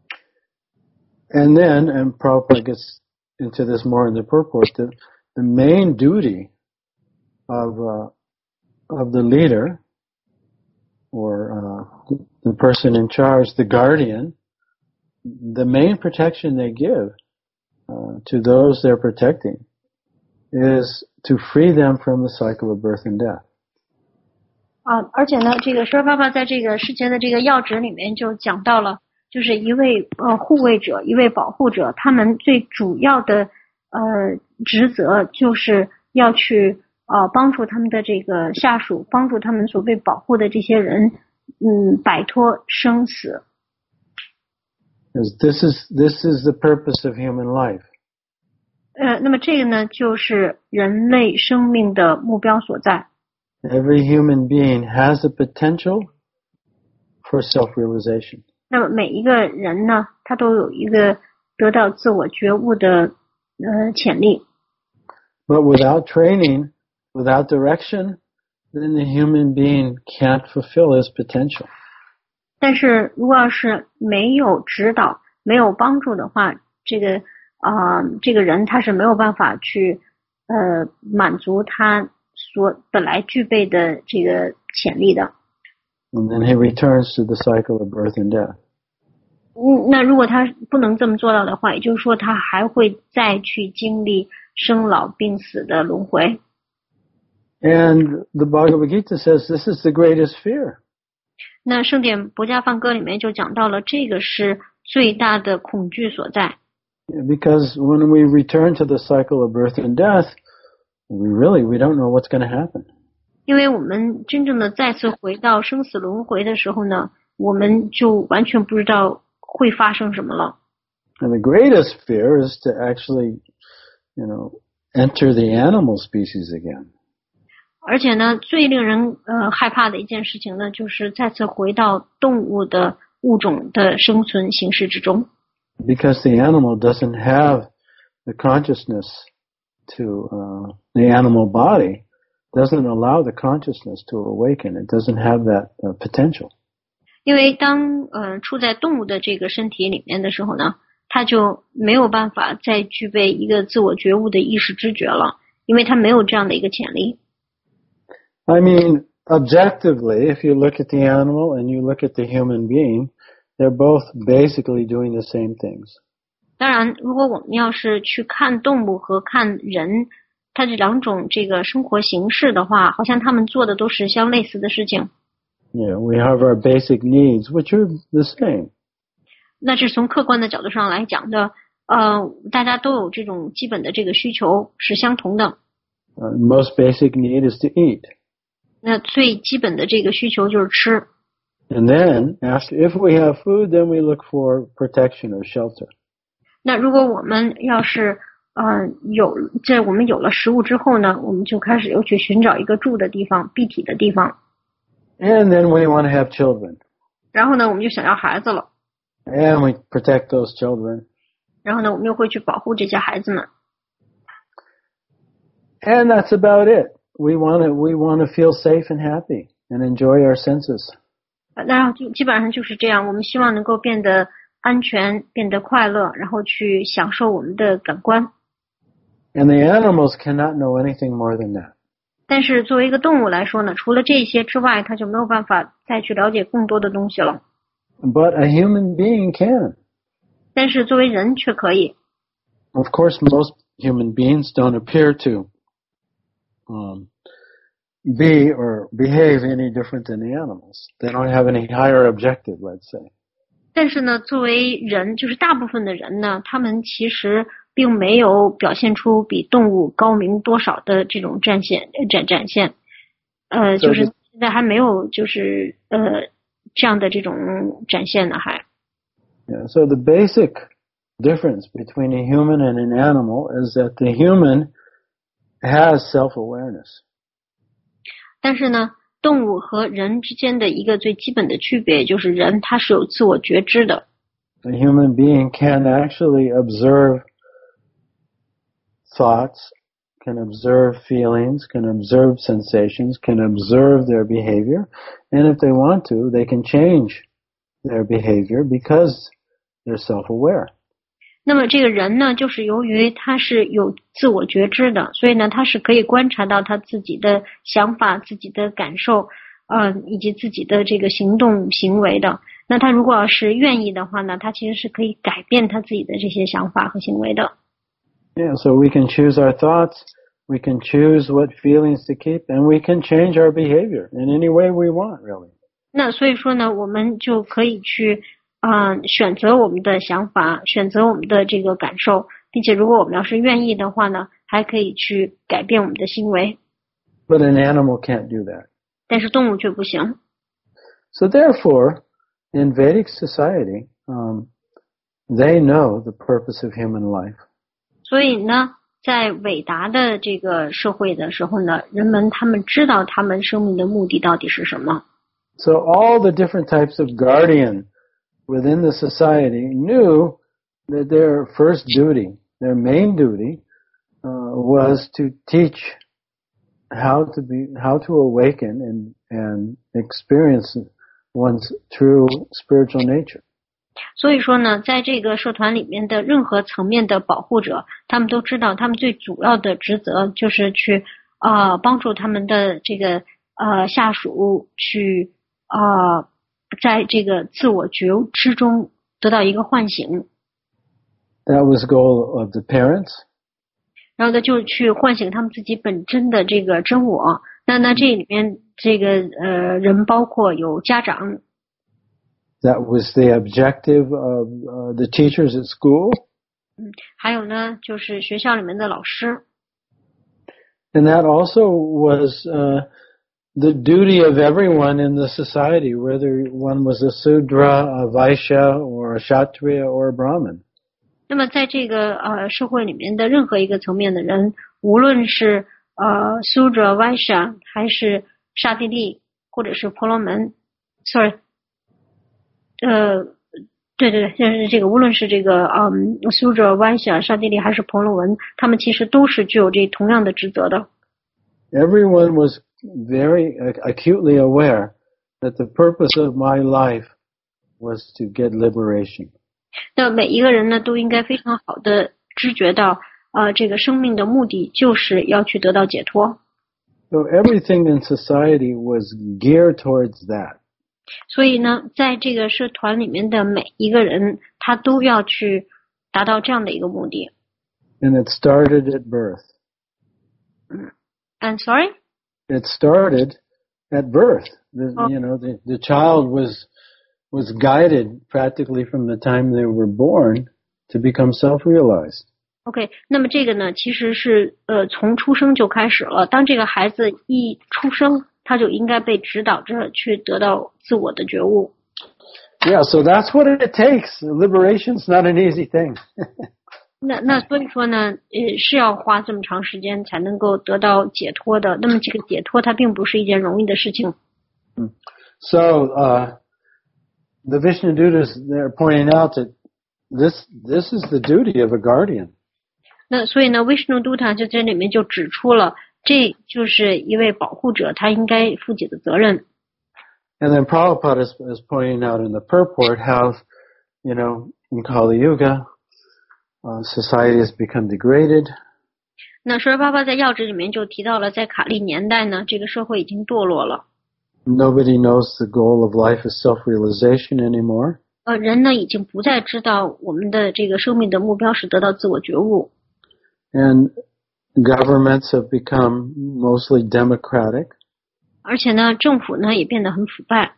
B: And then, and Prabhupada gets into this more in the purport, the, the main duty of uh, of the leader or uh, the person in charge, the guardian, the main protection they give uh, to those they're protecting is to free them from the cycle of birth and death.
A: 啊，而且呢，这个舍爸爸在这个世节的这个要旨里面就讲到了，就是一位呃护卫者，一位保护者，他们最主要的呃职责就是要去呃帮助他们的这个下属，帮助他们所被保护的这些人，嗯，摆脱生死。
B: This is this is the purpose of human life.
A: 呃，那么这个呢，就是人类生命的目标所在。
B: Every human being has the potential for self-realization.
A: 那么每一个人呢，他都有一个得到自我觉悟的呃潜力。
B: But without training, without direction, then the human being can't fulfill his potential.
A: 但是如果要是没有指导、没有帮助的话，这个啊、呃，这个人他是没有办法去呃满足他所本来具备的这个潜力的。
B: And then he returns to the cycle of birth and death.
A: 嗯，那如果他不能这么做到的话，也就是说他还会再去经历生老病死的轮回。
B: And the Bhagavad Gita says this is the greatest fear.
A: 那圣典博伽梵歌里面就讲到了，这个是最大的恐惧所在。
B: Because when we return to the cycle of birth and death, we really we don't know what's going to happen.
A: 因为我们真正的再次回到生死轮回的时候呢，我们就完全不知道会发生什么了。
B: And the greatest fear is to actually, you know, enter the animal species again.
A: 而且呢，最令人呃害怕的一件事情呢，就是再次回到动物的物种的生存形式之中。
B: Because the animal doesn't have the consciousness to uh, the animal body doesn't allow the consciousness to awaken. It doesn't have that uh, potential.
A: 因为当呃处在动物的这个身体里面的时候呢，它就没有办法再具备一个自我觉悟的意识知觉了，因为它没有这样的一个潜力。
B: I mean, objectively, if you look at the animal and you look at the human being, they're both basically doing the same things.
A: 当然，如果我们要是去看动物和看人，它这两种这个生活形式的话，好像他们做的都是相类似的事情。
B: Yeah, we have our basic needs, which are the same.
A: 那是从客观的角度上来讲的，呃，大家都有这种基本的这个需求是相同的。
B: Uh, most basic need is to eat.
A: 那最基本的这个需求就是吃。
B: And then, after, if we have food, then we look for protection or shelter.
A: 那如果我们要是呃有这我们有了食物之后呢，我们就开始又去寻找一个住的地方、蔽体的地方。
B: And then we want to have children.
A: 然后呢，我们就想要孩子了。
B: And we protect those children.
A: 然后呢，我们又会去保护这些孩子们。
B: And that's about it. We want to we want to feel safe and happy and enjoy our senses.
A: 然后就基本上就是这样，我们希望能够变得安全，变得快乐，然后去享受我们的感官。
B: And the animals cannot know anything more than that.
A: 但是作为一个动物来说呢，除了这些之外，它就没有办法再去了解更多的东西了。
B: But a human being can.
A: 但是作为人却可以。
B: Of course, most human beings don't appear to um, be or behave any different than the animals. They don't have any higher objective, let's say.
A: 但是呢，作为人，就是大部分的人呢，他们其实并没有表现出比动物高明多少的这种展现展展现，呃，就是现在还没有就是呃这样的这种展现呢，还。
B: Yeah, so the basic difference between a human and an animal is that the human has self-awareness.
A: 但是呢，动物和人之间的一个最基本的区别就是人他是有自我觉知的。
B: A human being can actually observe thoughts, can observe feelings, can observe sensations, can observe their behavior, and if they want to, they can change their behavior because they're self-aware.
A: 那么这个人呢，就是由于他是有自我觉知的，所以呢，他是可以观察到他自己的想法、自己的感受，呃，以及自己的这个行动行为的。那他如果要是愿意的话呢，他其实是可以改变他自己的这些想法和行为的。
B: Yeah, so we can choose our thoughts, we can choose what feelings to keep, and we can change our behavior in any way we want, really.
A: 那所以说呢，我们就可以去呃选择我们的想法，选择我们的这个感受，并且如果我们要是愿意的话呢，还可以去改变我们的行为。
B: But an animal can't do that.
A: 但是动物却不行。
B: So therefore, in Vedic society, um, they know the purpose of human life.
A: 所以呢，在伟达的这个社会的时候呢，人们他们知道他们生命的目的到底是什么。
B: So all the different types of guardian within the society knew that their first duty, their main duty, uh, was to teach how to be, how to awaken and, and experience one's true spiritual nature.
A: 所以说呢，在这个社团里面的任何层面的保护者，他们都知道他们最主要的职责就是去呃帮助他们的这个呃下属去呃在这个自我觉知中得到一个唤醒。
B: That was the goal of the parents.
A: 然后呢，就去唤醒他们自己本真的这个真我。那那这里面这个呃人包括有家长。
B: That was the objective of uh, the teachers at school.
A: 嗯，还有呢，就是学校里面的老师。
B: And that also was uh, the duty of everyone in the society, whether one was a Sudra, a Vaishya, or a Kshatriya, or a Brahmin.
A: 那么在这个呃社会里面的任何一个层面的人，无论是呃苏哲、歪夏还是刹帝利或者是婆罗门 ，sorry， 呃，对对对，就是这个无论是这个嗯苏哲、歪夏、刹帝利还是婆罗门，他们其实都是具有这同样的职责的。
B: Everyone was very acutely aware that the purpose of my life was to get liberation.
A: 那每一个人呢，都应该非常好的知觉到，呃，这个生命的目的就是要去得到解脱。
B: So everything in society was geared towards that.
A: 所以呢，在这个社团里面的每一个人，他都要去达到这样的一个目的。
B: And it started at birth.
A: I'm sorry?
B: It started at birth. The,
A: oh.
B: You know, the, the child was was guided practically from the time they were born to become self-realized.
A: OK， 那么这个呢，其实是呃从出生就开始了。当这个孩子一出生，他就应该被指导着去得到自我的觉悟。
B: Yeah, so that's what it takes. Liberation's not an easy thing.
A: 那那所以说呢，呃，是要花这么长时间才能够得到解脱的。那么这个解脱它并不是一件容易的事情。
B: So, uh, the Vishnudutas, they're pointing out that this this is the duty of a guardian.
A: 那所以呢 ，Vishnuduta 就在里面就指出了，这就是一位保护者他应该负起的责任。
B: And then Prabhupada is, is pointing out in the purport how, you know, in Kali Yuga,Uh, society has become degraded.
A: 那舍巴巴在要旨里面就提到了，在卡利年代呢，这个社会已经堕落了。
B: Nobody knows the goal of life is self-realization anymore.
A: 呃，人呢已经不再知道我们的这个生命的目标是得到自我觉悟。
B: And governments have become mostly democratic.
A: 而且呢，政府呢也变得很腐败。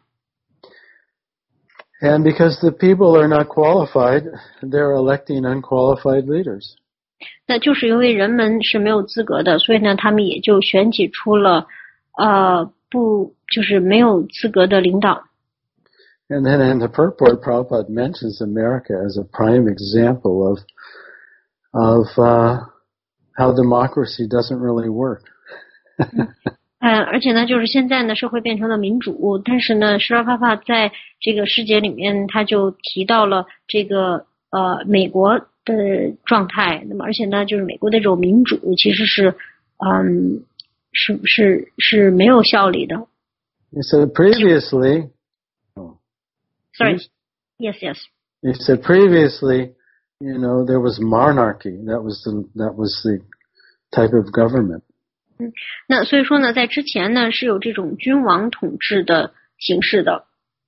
B: And because the people are not qualified, they're electing unqualified leaders.
A: 那就是因为人们是没有资格的，所以呢，他们也就选举出了呃不就是没有资格的领导。
B: And then in the purport, Prabhupada mentions America as a prime example of of uh, how democracy doesn't really work.
A: 呃，而且呢，就是现在呢，社会变成了民主，但是呢，施拉帕帕在这个世界里面，他就提到了这个呃美国的状态。那么，而且呢，就是美国的这种民主其实是嗯是是是没有效力的。
B: He said previously.
A: Sorry. Yes, yes.
B: He said previously, you know, there was monarchy. That was the that was the type of government.
A: 嗯，那所以说呢，在之前呢是有这种君王统治的形式的。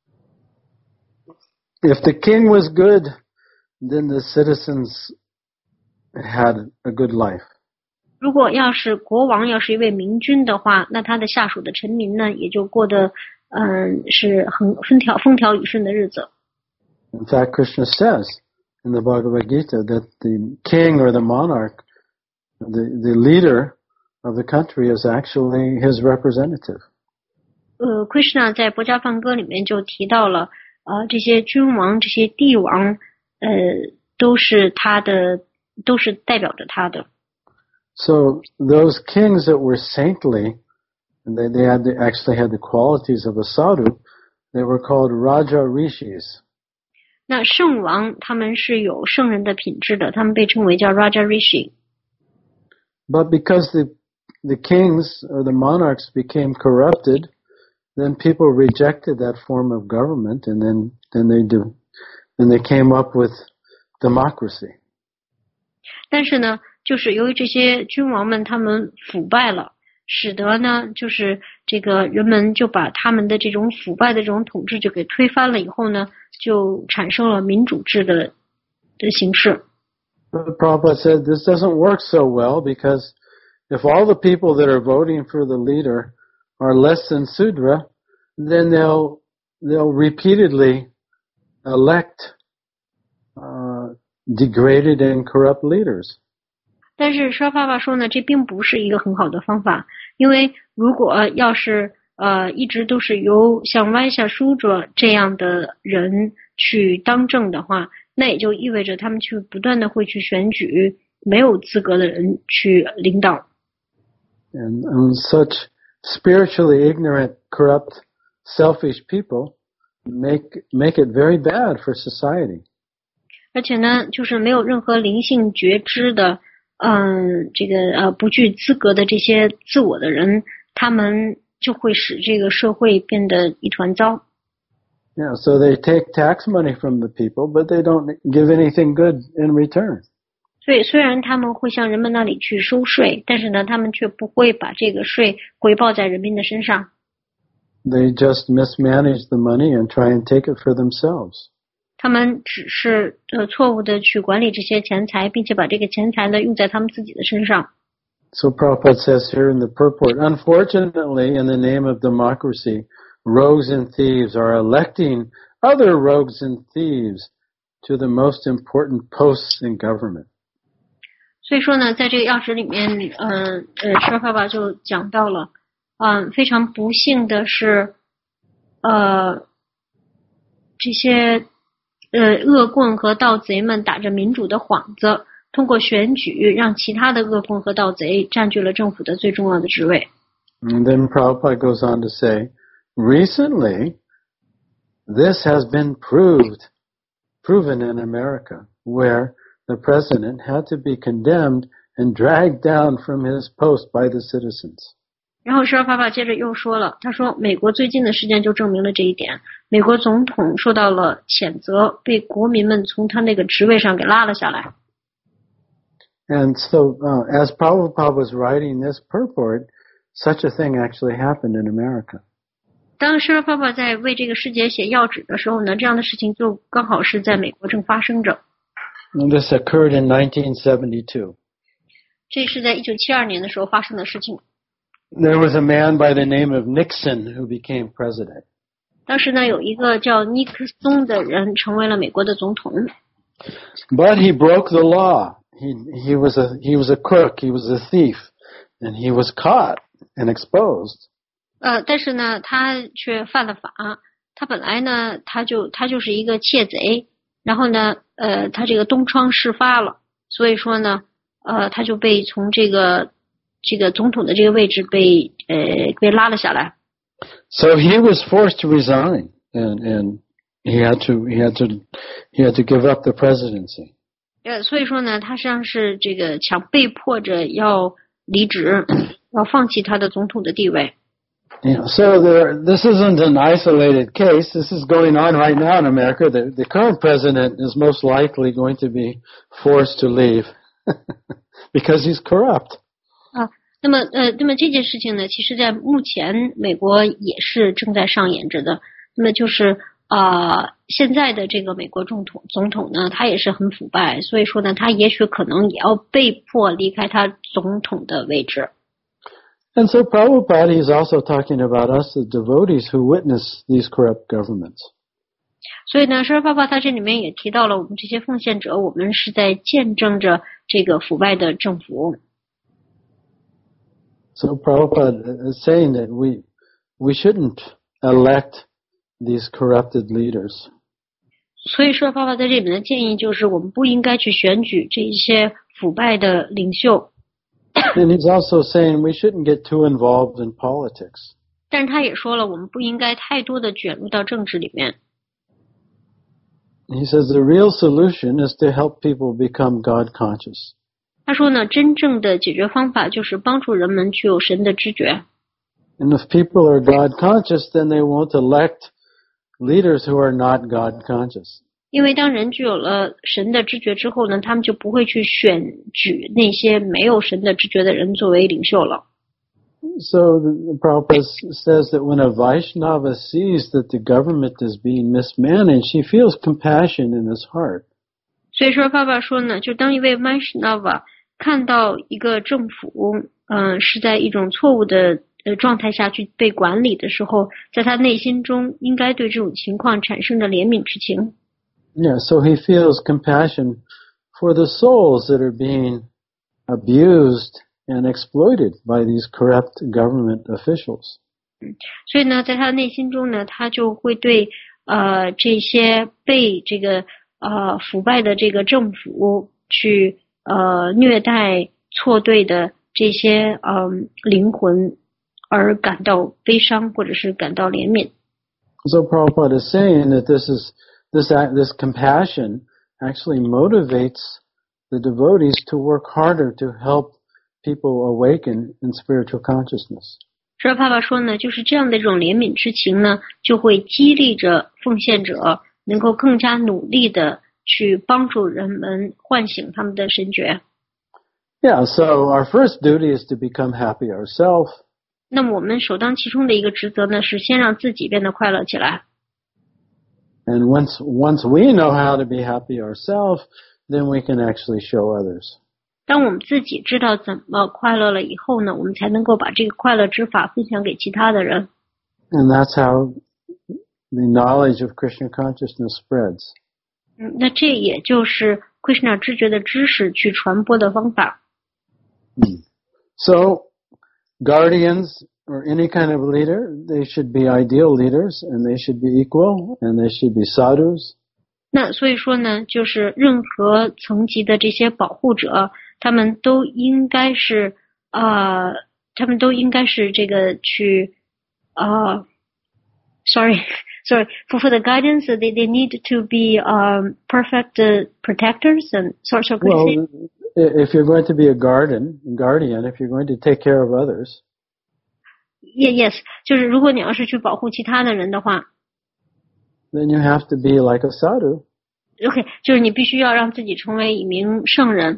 B: If the king was good, then the citizens had a good life.
A: 如果要是国王要是一位明君的话，那他的下属的臣民呢，也就过得嗯是很风调风调雨顺的日子。
B: In fact, Krishna says in the Bhagavad Gita that the king or the monarch, the the leader of the country is actually his representative.
A: 呃 Krishna 在博迦梵歌里面就提到了，呃，这些君王、这些帝王，呃，都是他的，都是代表着他的。
B: So those kings that were saintly, and they they had the, actually had the qualities of a sadhu, they were called Raja Rishis.
A: 那圣王他们是有圣人的品质的，他们被称为叫 Raja Rishi。
B: But because the the kings or the monarchs became corrupted, then people rejected that form of government, and then then they do, then they came up with democracy.
A: 但是呢，就是由于这些君王们他们腐败了，使得呢，就是这个人们就把他们的这种腐败的这种统治就给推翻了，以后呢，就产生了民主制的的形式。
B: But Prabhupada said this doesn't work so well because if all the people that are voting for the leader are less than Sudra, then they'll they'll repeatedly elect uh, degraded and corrupt leaders.
A: 但是沙爸爸说呢，这并不是一个很好的方法，因为如果要是呃一直都是由像歪下书者这样的人去当政的话， 那也就意味着他们去不断的会去选举没有资格的人去领导。
B: And um, such spiritually ignorant, corrupt, selfish people make make it very bad for society.
A: 而且呢，就是没有任何灵性觉知的，嗯，这个呃不具资格的这些自我的人，他们就会使这个社会变得一团糟。
B: Yeah, so they take tax money from the people, but they don't give anything good in return.
A: 所以虽然他们会向人们那里去收税，但是呢，他们却不会把这个税回报在人民的身上。
B: They just mismanage the money and try and take it for themselves.
A: 他们只是呃错误的去管理这些钱财，并且把这个钱财呢用在他们自己的身上。
B: So Prabhupada says here in the purport, unfortunately, in the name of democracy, rogues and thieves are electing other rogues and thieves to the most important posts in government.
A: 所以说呢，在这个钥匙里面，呃呃，舍爸爸就讲到了，嗯、呃，非常不幸的是，呃，这些呃恶棍和盗贼们打着民主的幌子，通过选举让其他的恶棍和盗贼占据了政府的最重要的职位。
B: And then Prabhupada goes on to say, recently, this has been proved, proven in America, where the president had to be condemned and dragged down from his post by the citizens.
A: 然后舍爸爸接着又说了，他说美国最近的事件就证明了这一点，美国总统受到了谴责，被国民们从他那个职位上给拉了下来。
B: And so, uh, as Prabhupada was writing this purport, such a thing actually happened in America.
A: 当舍爸爸在为这个世界写要旨的时候呢，这样的事情就刚好是在美国正发生着。
B: And this occurred in nineteen seventy-two.
A: 这是在一九七二年的时候发生的事情。
B: There was a man by the name of Nixon who became president.
A: 当时呢，有一个叫尼克松的人成为了美国的总统。
B: But he broke the law. He he was a he was a crook. He was a thief, and he was caught and exposed.
A: 呃，但是呢，他却犯了法。他本来呢，他就他就是一个窃贼，然后呢，呃，他这个东窗事发了，所以说呢，呃，他就被从这个这个总统的这个位置被呃被拉了下来。
B: So he was forced to resign, and and he had to he had to he had to give up the presidency.
A: 呃，所以说呢，他实际上是这个强被迫着要离职，要放弃他的总统的地位。
B: Yeah, so there, this isn't an isolated case. This is going on right now in America. The, the current president is most likely going to be forced to leave because he's corrupt.
A: 啊，那么呃，那么这件事情呢，其实在目前美国也是正在上演着的。那么就是啊、呃，现在的这个美国总统总统呢，他也是很腐败，所以说呢，他也许可能也要被迫离开他总统的位置。
B: And so Prabhupada is also talking about us, the devotees who witness these corrupt governments.
A: 所以呢，舍爸爸他这里面也提到了我们这些奉献者，我们是在见证着这个腐败的政府。
B: So Prabhupada is saying that we we shouldn't elect these corrupted leaders.
A: 所以舍爸爸在这里面的建议就是，我们不应该去选举这一些腐败的领袖。
B: And he's also saying we shouldn't get too involved in politics.
A: 但是他也说了，我们不应该太多的卷入到政治里面。
B: He says the real solution is to help people become God conscious.
A: 他说呢，真正的解决方法就是帮助人们具有神的知觉。
B: And if people are God conscious, then they won't elect leaders who are not God conscious.
A: 因为当人具有了神的知觉之后呢，他们就不会去选举那些没有神的知觉的人作为领袖了。
B: So the Prabhupada says that when a Vaishnava sees that the government is being mismanaged, he feels compassion in his heart.
A: 所以说，爸爸说呢，就当一位 Vaishnava 看到一个政府，嗯、呃，是在一种错误的呃状态下去被管理的时候，在他内心中应该对这种情况产生着怜悯之情。
B: Yeah, so he feels compassion for the souls that are being abused and exploited by these corrupt government officials.
A: 所以呢，在他内心中呢，他就会对呃这些被这个呃腐败的这个政府去呃虐待错对的这些嗯、呃、灵魂而感到悲伤或者是感到怜悯。
B: So Prabhupada is saying that this is this this compassion actually motivates the devotees to work harder to help people awaken in spiritual consciousness.
A: 所以爸爸说呢，就是这样的一种怜悯之情呢，就会激励着奉献者能够更加努力的去帮助人们唤醒他们的神觉。
B: Yeah, so our first duty is to become happy ourselves.
A: 那么我们首当其冲的一个职责呢，是先让自己变得快乐起来。
B: And once once we know how to be happy ourselves, then we can actually show others.
A: 当我们自己知道怎么快乐了以后呢，我们才能够把这个快乐之法分享给其他的人。
B: And that's how the knowledge of Krishna consciousness spreads.
A: 嗯，那这也就是 Krishna 知觉的知识去传播的方法。
B: Mm. So, guardians or any kind of leader, they should be ideal leaders and they should be equal and they should be sadhus.
A: 那所以说呢，就是任何层级的这些保护者，他们都应该是呃，他们都应该是这个去呃 ，sorry sorry for for the guidance they they need to be um perfect uh, protectors and sort of.
B: Well, if you're going to be a guardian, guardian, if you're going to take care of others.
A: Yeah, yes, 就是如果你要是去保护其他的人的话。
B: Then you have to be like a sadhu.
A: Okay, 就是你必须要让自己成为一名圣人。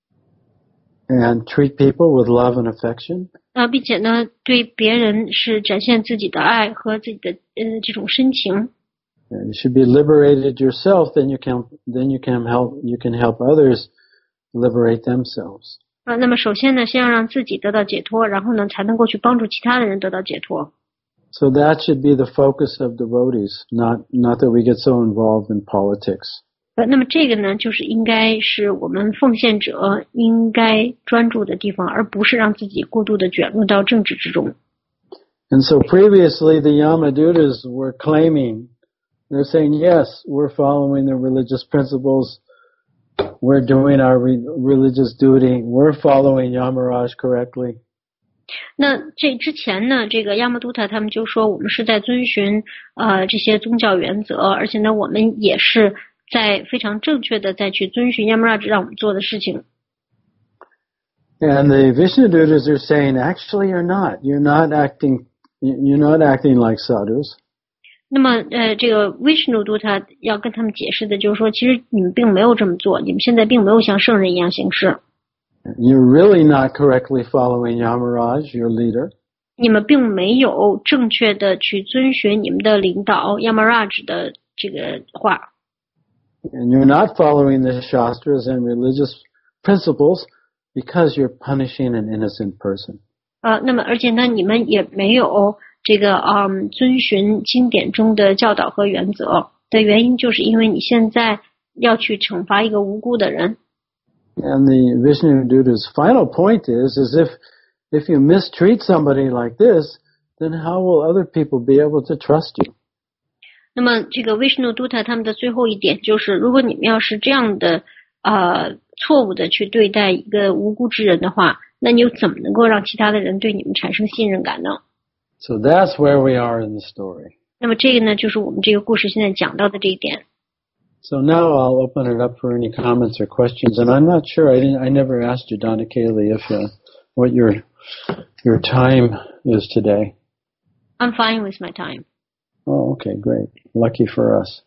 B: And treat people with love and affection.
A: 啊，并且呢，对别人是展现自己的爱和自己的呃这种深情。
B: And you should be liberated yourself. Then you can then you can help you can help others liberate themselves.
A: 啊，那么首先呢，先要让自己得到解脱，然后呢，才能够去帮助其他的人得到解脱。
B: So that should be the focus of devotees, not not that we get so involved in politics.
A: 呃，那么这个呢，就是应该是我们奉献者应该专注的地方，而不是让自己过度的卷入到政治之中。
B: And so previously the Yamadutas were claiming, they're saying, yes, we're following the religious principles, we're doing our re- religious duty, we're following Yamaraj correctly.
A: 那这之前呢，这个亚摩都塔他们就说我们是在遵循呃这些宗教原则，而且呢，我们也是在非常正确的在去遵循 Yamaraj 让我们做的事情。
B: And the Vishnudutas are saying, actually, you're not. You're not acting. You're not acting like sadhus.
A: 那么呃，这个 Vishnu 都他要跟他们解释的就是说，其实你们并没有这么做，你们现在并没有像圣人一样行事。
B: You're really not correctly following Yamaraj, your leader.
A: 你们并没有正确的去遵循你们的领导 Yamaraj 的这个话。
B: And you're not following the Shastras and religious principles because you're punishing an innocent person.
A: 呃，那么而且呢，你们也没有这个嗯遵循经典中的教导和原则的原因，就是因为你现在要去惩罚一个无辜的人。
B: And the Vishnududa's final point is, is if, if you mistreat somebody like this, then how will other people be able to trust you?
A: 那么这个 Vishnu Duta 他们的最后一点就是，如果你们要是这样的呃错误的去对待一个无辜之人的话，那你又怎么能够让其他的人对你们产生信任感呢？
B: So that's where we are in the story.
A: 那么这个呢，就是我们这个故事现在讲到的这一点。
B: So now I'll open it up for any comments or questions. And I'm not sure, I didn't, I never asked you, Donna Kaylee, if, uh, what your, your time is today.
A: I'm fine with my time.
B: Oh, okay, great. Lucky for us.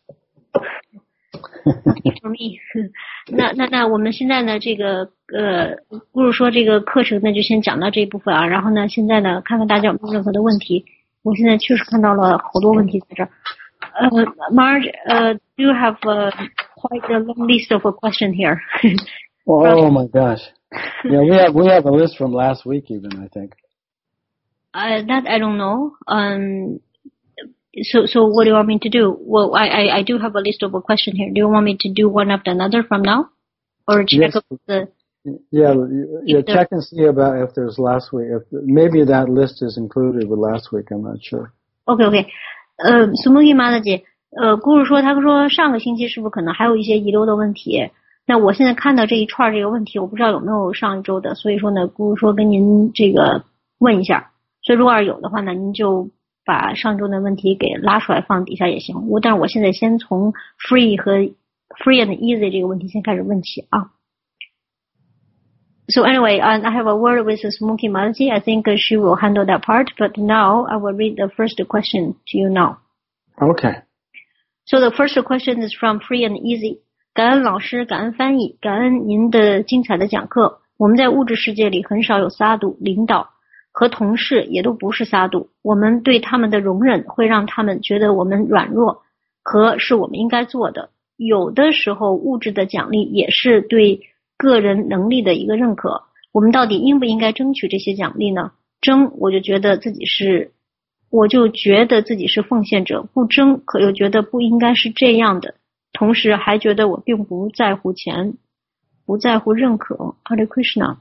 A: Lucky for me. 那那那我们现在呢，这个呃，不如说这个课程呢，就先讲到这一部分啊。然后呢，现在呢，看看大家有没有任何的问题。我现在确实看到了好多问题在这儿。Uh, Marge, uh, do you have uh, quite a long list of a question here?
B: Oh my gosh. Yeah, we have, we have a list from last week even, I think.
A: Uh, that I don't know. Um, so, so what do you want me to do? Well, I, I, I do have a list of a question here. Do you want me to do one after another from now? Or check
B: Yes.
A: up the...
B: Yeah, yeah,
A: the,
B: check and see about if there's last week. If, maybe that list is included with last week, I'm not sure.
A: Okay, okay. Uh, Sumugi Mataji, 呃，姑姑说，他说上个星期是不是可能还有一些遗留的问题？那我现在看到这一串这个问题，我不知道有没有上一周的，所以说呢，姑姑说跟您这个问一下。所以如果要是有的话呢，您就把上周的问题给拉出来放底下也行。我但是我现在先从 free 和 free and easy 这个问题先开始问起啊。So anyway, I have a word with Smoky Malzi. I think she will handle that part, but now I will read the first question to you now.
B: Okay.
A: So the first question is from Free and Easy. 感恩老师，感恩翻译，感恩您的精彩的讲课。我们在物质世界里很少有撒度，领导和同事也都不是撒度。我们对他们的容忍会让他们觉得我们软弱和是我们应该做的。有的时候物质的奖励也是对个人能力的一个认可。我们到底应不应该争取这些奖励呢？争，我就觉得自己是我就觉得自己是奉献者，不争可又觉得不应该是这样的，同时还觉得我并不在乎钱，不在乎认可。Hare Krishna.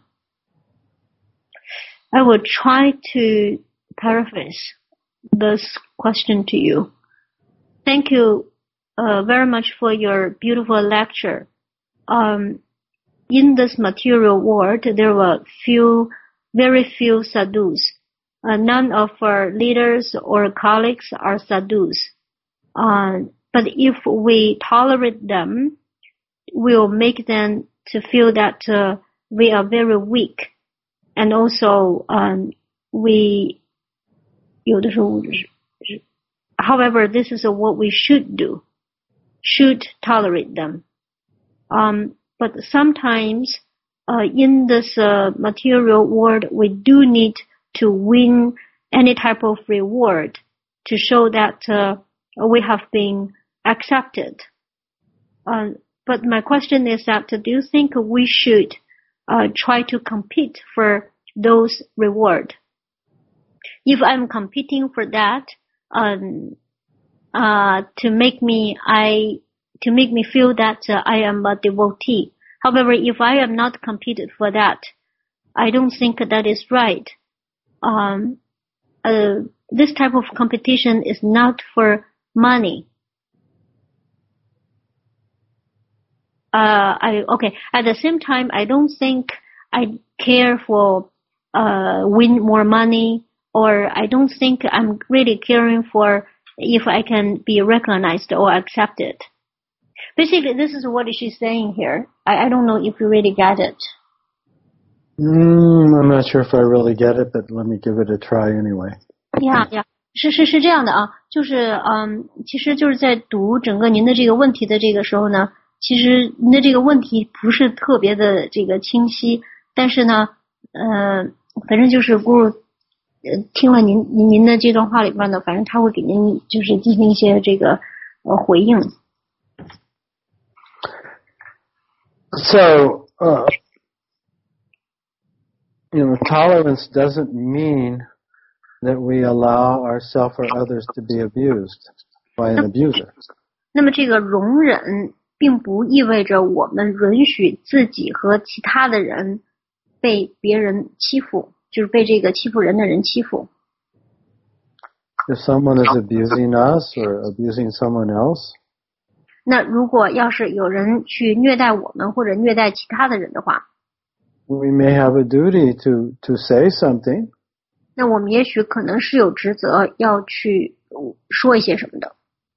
A: I will try to paraphrase this question to you. Thank you uh, very much for your beautiful lecture. Um, in this material world, there were few, very few sadhus. Uh, none of our leaders or colleagues are sadhus. Uh, but if we tolerate them, we'll make them to feel that uh, we are very weak. And also, um, we, 有的时候是, however, this is what we should do, should tolerate them. Um, but sometimes, uh, in this uh, material world, we do need to win any type of reward to show that uh, we have been accepted. Uh, but my question is that, do you think we should uh, try to compete for those reward? If I'm competing for that, um, uh, to make me, I, to make me feel that uh, I am a devotee. However, if I am not competed for that, I don't think that is right. Um, uh, this type of competition is not for money. Uh, I, okay. At the same time, I don't think I care for, uh, win more money, or I don't think I'm really caring for if I can be recognized or accepted. Basically, this is what she's saying here. I, I don't know if you really get it.
B: Mm, I'm not sure if I really get it, but let me give it a try anyway.
A: Yeah, yeah. 是是是这样的啊，就是嗯，其实就是在读整个您的这个问题的这个时候呢，其实您的这个问题不是特别的这个清晰，但是呢，呃，反正就是姑姑呃听了您您您的这段话里边呢，反正他会给您就是进行一些这个呃回应。
B: So, uh, you know, tolerance doesn't mean that we allow ourselves or others to be abused by an abuser.
A: 那么这个容忍并不意味着我们允许自己和其他的人被别人欺负，就是被这个欺负人的人欺负。
B: If someone is abusing us or abusing someone else,
A: 那如果要是有人去虐待我们或者虐待其他的人的话，
B: we may have a duty to, to say something.
A: 那我们也许可能是有职责要去说一些什么的。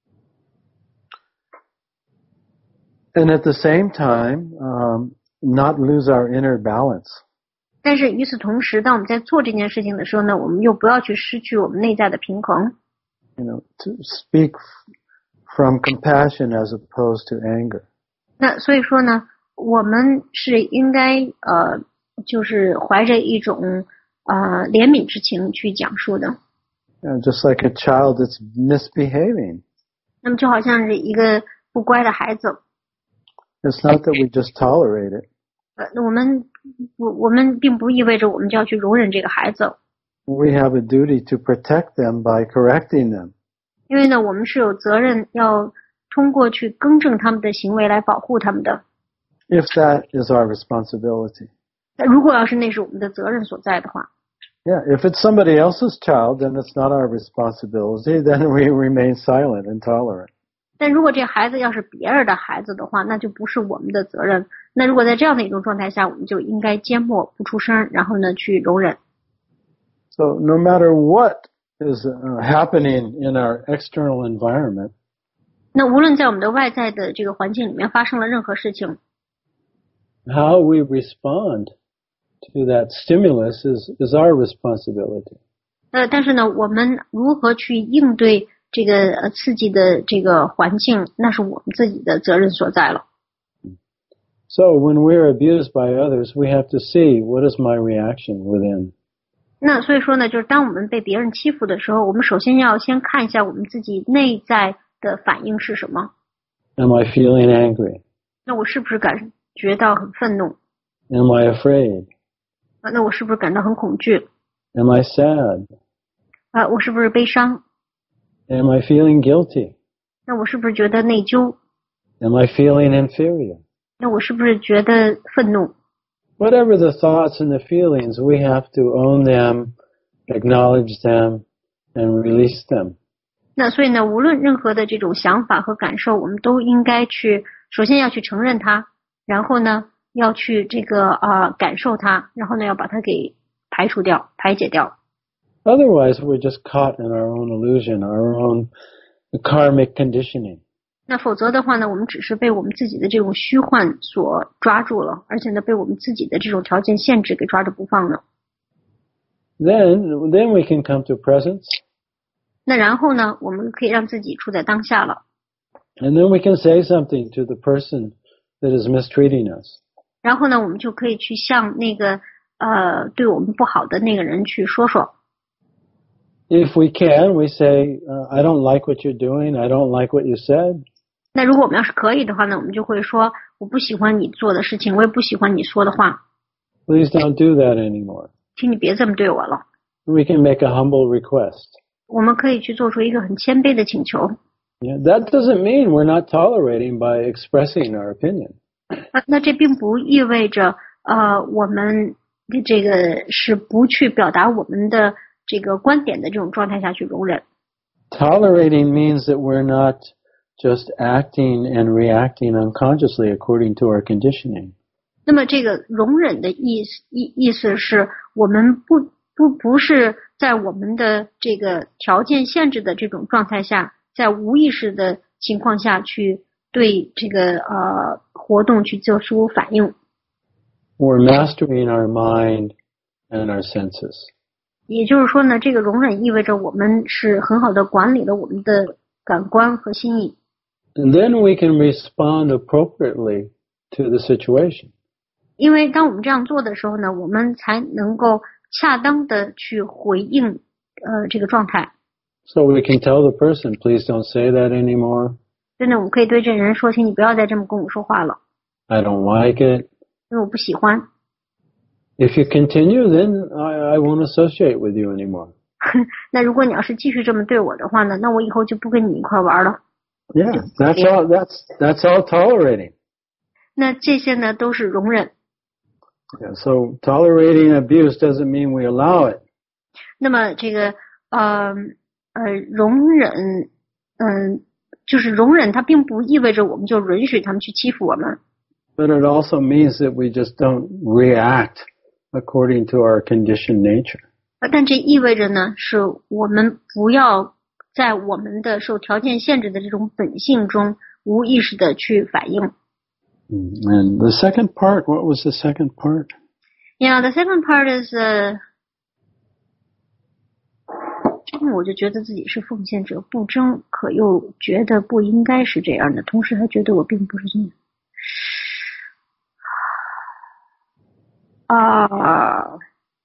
B: And at the same time, um, not lose our inner balance.
A: 但是与此同时，当我们在做这件事情的时候呢，我们又不要去失去我们内在的平衡。
B: You know, to speak from compassion as opposed to anger.
A: 那所以说呢，我们是应该呃，就是怀着一种呃怜悯之情去讲述的。
B: You know, just like a child that's misbehaving.
A: 那么就好像是一个不乖的孩子。
B: It's not that we just tolerate it.
A: 呃，我们我我们并不意味着我们就要去容忍这个孩子。
B: We have a duty to protect them by correcting them.
A: 因为呢，我们是有责任要通过去更正他们的行为来保护他们的。
B: If that is our responsibility.
A: 如果要是那是我们的责任所在的话。
B: Yeah, if it's somebody else's child, then it's not our responsibility. Then we remain silent and tolerant.
A: 但如果这孩子要是别人的孩子的话，那就不是我们的责任。那如果在这样的一种状态下，我们就应该缄默不出声，然后呢去容忍。
B: So no matter what is uh, happening in our external environment,
A: 那无论在我们的外在的这个环境里面发生了任何事情，
B: how we respond to that stimulus is, is our responsibility.
A: 呃，但是呢，我们如何去应对这个呃刺激的这个环境，那是我们自己的责任所在了。
B: So when we're abused by others, we have to see what is my reaction within.
A: 那所以说呢，就是当我们被别人欺负的时候，我们首先要先看一下我们自己内在的反应是什么。
B: Am I feeling angry?
A: 那我是不是感觉到很愤怒？
B: Am I afraid?
A: 啊，那我是不是感到很恐惧？
B: Am I sad?
A: 啊，我是不是悲伤？
B: Am I feeling guilty?
A: 那我是不是觉得内疚？
B: Am I feeling inferior?
A: 那我是不是觉得愤怒？
B: Whatever the thoughts and the feelings, we have to own them, acknowledge them, and release them.
A: 那所以呢，无论任何的这种想法和感受，我们都应该去，首先要去承认它，然后呢，要去这个啊、呃、感受它，然后呢，要把它给排除掉、排解掉。
B: Otherwise, we're just caught in our own illusion, our own karmic conditioning.
A: 那否则的话呢，我们只是被我们自己的这种虚幻所抓住了，而且呢，被我们自己的这种条件限制给抓着不放了。
B: Then, then we can come to presence.
A: 那然后呢，我们可以让自己处在当下了。
B: And then we can say something to the person that is mistreating us.
A: 然后呢，我们就可以去向那个呃对我们不好的那个人去说说。
B: If we can, we say, uh, I don't like what you're doing. I don't like what you said.
A: 那如果我们要是可以的话呢，我们就会说，我不喜欢你做的事情，我也不喜欢你说的话。
B: Please don't do that anymore.
A: 请你别这么对我了。
B: We can make a humble request.
A: 我们可以去做出一个很谦卑的请求。
B: Yeah, that doesn't mean we're not tolerating by expressing our opinion.
A: 那那这并不意味着呃我们这个是不去表达我们的这个观点的这种状态下去容忍。
B: Tolerating means that we're not just acting and reacting unconsciously according to our conditioning.
A: 那么这个容忍的意思意意思是我们不不不是在我们的这个条件限制的这种状态下，在无意识的情况下去对这个呃活动去做出反应。
B: We're mastering our mind and our senses.
A: 也就是说呢，这个容忍意味着我们是很好的管理了我们的感官和心意。
B: And then we can respond appropriately to the situation.
A: 因为当我们这样做的时候呢，我们才能够恰当的去回应呃这个状态。
B: So we can tell the person, please don't say that anymore.
A: 真的，我们可以对这人说，请你不要再这么跟我说话了。
B: I don't like it.
A: 因为我不喜欢。
B: If you continue, then I, I won't associate with you anymore.
A: 那如果你要是继续这么对我的话呢，那我以后就不跟你一块玩了。
B: Yeah, that's all. That's that's all tolerating.
A: 那这些呢都是容忍。
B: Yeah, so tolerating abuse doesn't mean we allow it.
A: 那么这个呃呃容忍，嗯、呃，就是容忍，它并不意味着我们就允许他们去欺负我们。
B: But it also means that we just don't react according to our conditioned nature.
A: 但这意味着呢，是我们不要在我们的受条件限制的这种本性中无意识的去反应。
B: And the second part, what was the second part?
A: Yeah, the second part is, uh, 争我就觉得自己是奉献者，不争可又觉得不应该是这样的，同时还觉得我并不是这样。啊，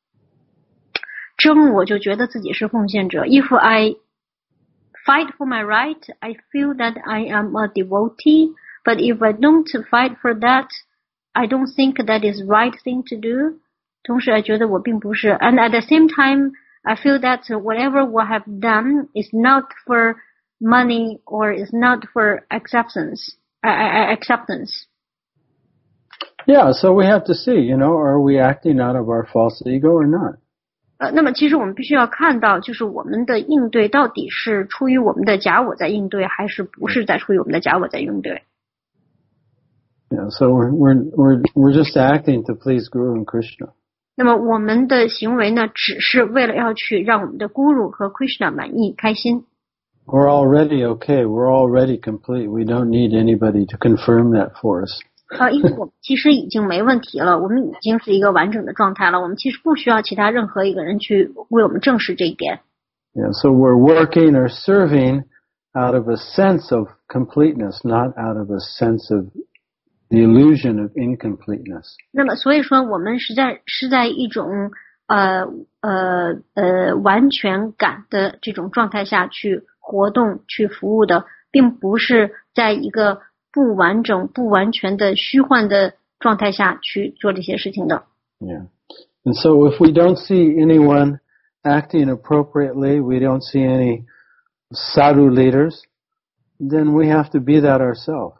A: 争我就觉得自己是奉献者。If I fight for my right, I feel that I am a devotee. But if I don't fight for that, I don't think that is right thing to do. 同时还觉得我并不是 and at the same time, I feel that whatever I have done is not for money or is not for acceptance. Uh, acceptance.
B: Yeah, so we have to see, you know, are we acting out of our false ego or not?
A: 呃，那么其实我们必须要看到，就是我们的应对到底是出于我们的假我在应对，还是不是在出于我们的假我在应对。
B: Yeah, so we're we're we're we're just acting to please Guru and Krishna.
A: 那么我们的行为呢，只是为了要去让我们的 Guru 和 Krishna 满意开心。
B: We're already okay. We're already complete. We don't need anybody to confirm that for us.
A: 啊，因为我们其实已经没问题了，我们已经是一个完整的状态了，我们其实不需要其他任何一个人去为我们证实这一点。
B: Yeah, so we're working or serving out of a sense of completeness, not out of a sense of the illusion of incompleteness.
A: 那么所以说我们实在是在一种呃呃呃完全感的这种状态下去活动去服务的，并不是在一个不完整不完全的虚幻的状态下去做这些事情的。
B: Yeah. And so if we don't see anyone acting appropriately, we don't see any sadhu leaders, then we have to be that ourselves.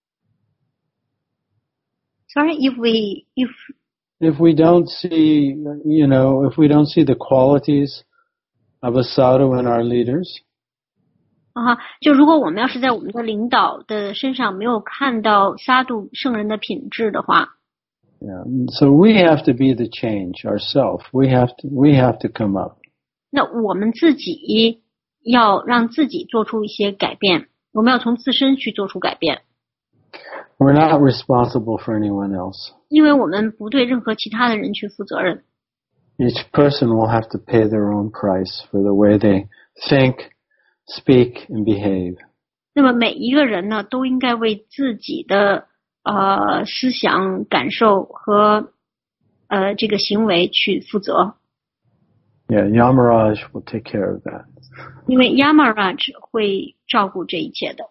A: Sorry, if we if
B: If we don't see, you know, if we don't see the qualities of a sadhu in our leaders,
A: 啊，就如果我们要是在我们的领导的身上没有看到撒度圣人的品质的话，
B: yeah, so we have to be the change ourselves. We have to, we have to come up.
A: 那我们自己要让自己做出一些改变，我们要从自身去做出改变。
B: We're not responsible for anyone else.
A: 因为我们不对任何其他的人去负责任。
B: Each person will have to pay their own price for the way they think, speak, and behave.
A: 那么每一个人呢，都应该为自己的呃思想、感受和呃这个行为去负责。
B: Yeah, Yamaraj will take care of that.
A: 因为 Yamaraj 会照顾这一切的。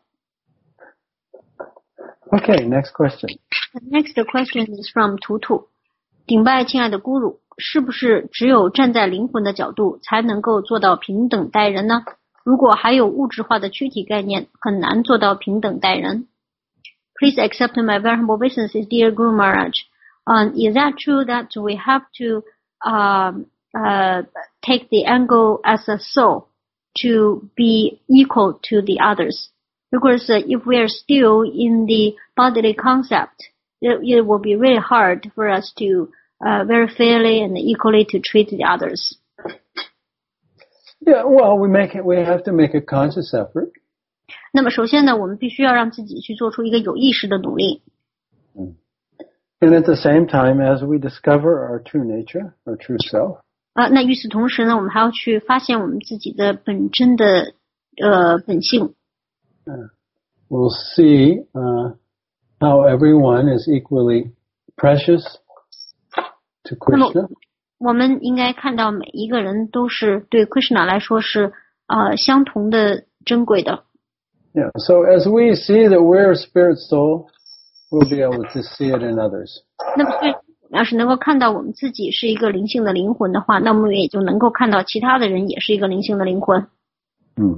B: Okay, next question.
A: The next question is from 图图。顶拜亲爱的咕噜，是不是只有站在灵魂的角度才能够做到平等待人呢？如果还有物质化的躯体概念，很难做到平等待人。 Please accept my very humble obeisances, dear Guru Maharaj. Um, is that true that we have to um, uh, take the angle as a soul to be equal to the others? Because uh, if we are still in the bodily concept, it, it will be really hard for us to uh, very fairly and equally to treat the others.
B: Yeah, well, we make it. We have to make a conscious effort.
A: 那么首先呢，我们必须要让自己去做出一个有意识的努力。
B: And at the same time, as we discover our true nature, our true self,
A: 啊，那与此同时呢，我们还要去发现我们自己的本真的呃本性。
B: uh, we'll see uh, how everyone is equally precious to Krishna.
A: 我们应该看到每一个人都是对 Krishna 来说是呃相同的珍贵的。
B: Yeah. So as we see that we're a spirit soul, we'll be able to see it in others.
A: 那么所以要是能够看到我们自己是一个灵性的灵魂的话，那么也就能够看到其他的人也是一个灵性的灵魂。
B: Hmm.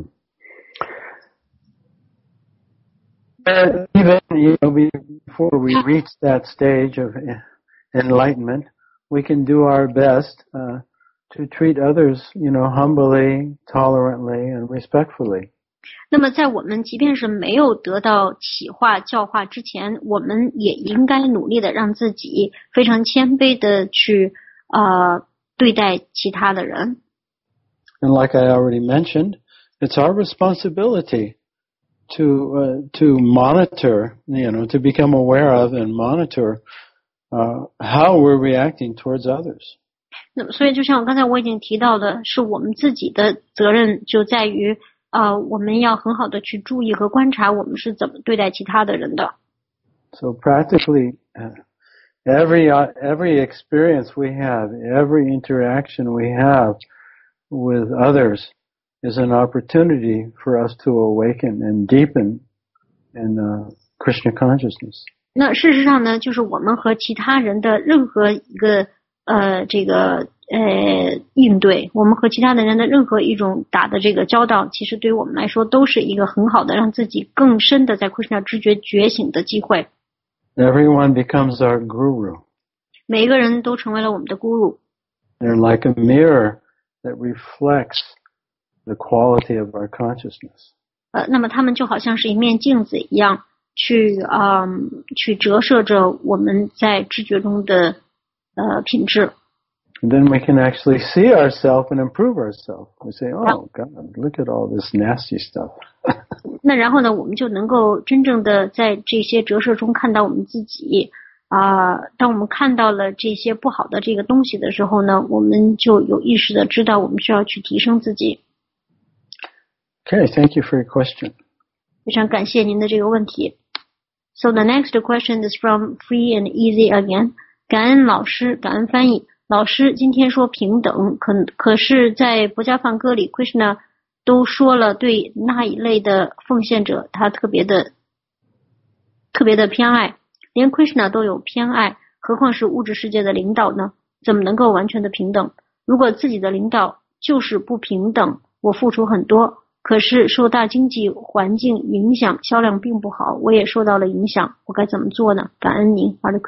B: And even you know, before we reach that stage of enlightenment, we can do our best uh, to treat others, you know, humbly, tolerantly, and respectfully.
A: 那么在我们即便是没有得到启化教化之前，我们也应该努力的让自己非常谦卑的去呃对待其他的人。
B: And like I already mentioned, it's our responsibility to uh, to monitor, you know, to become aware of and monitor uh, how we're reacting towards others.
A: 那么所以就像我刚才我已经提到的，是我们自己的责任就在于呃我们要很好的去注意和观察我们是怎么对待其他的人的。
B: So practically, uh, every uh, every experience we have, every interaction we have with others is an opportunity for us to awaken and deepen in uh, Krishna consciousness.
A: 那事实上呢，就是我们和其他人的任何一个呃这个呃应对，我们和其他的人的任何一种打的这个交道，其实对于我们来说都是一个很好的让自己更深的在 Krishna 知觉觉醒的机会。
B: Everyone becomes our guru.
A: 每一个人都成为了我们的 guru。
B: They're like a mirror that reflects the quality of our consciousness.
A: 呃，那么它们就好像是一面镜子一样，去嗯去折射着我们在知觉中的呃品质。
B: And then we can actually see ourselves and improve ourselves. We say, "Oh God, look at all this nasty stuff."
A: 那然后呢，我们就能够真正的在这些折射中看到我们自己啊、呃。当我们看到了这些不好的这个东西的时候呢，我们就有意识的知道我们需要去提升自己。
B: Okay, thank you for your question.
A: 非常感谢您的这个问题。So the next question is from Free and Easy again. 感恩老师，感恩翻译。老师今天说平等，可可是在博家梵歌里 Krishna 都说了对那一类的奉献者他特别的特别的偏爱，连 Krishna 都有偏爱，何况是物质世界的领导呢？怎么能够完全的平等？如果自己的领导就是不平等，我付出很多，可是受大经济环境影响，销量并不好，我也受到了影响，我该怎么做呢？感恩您 Hare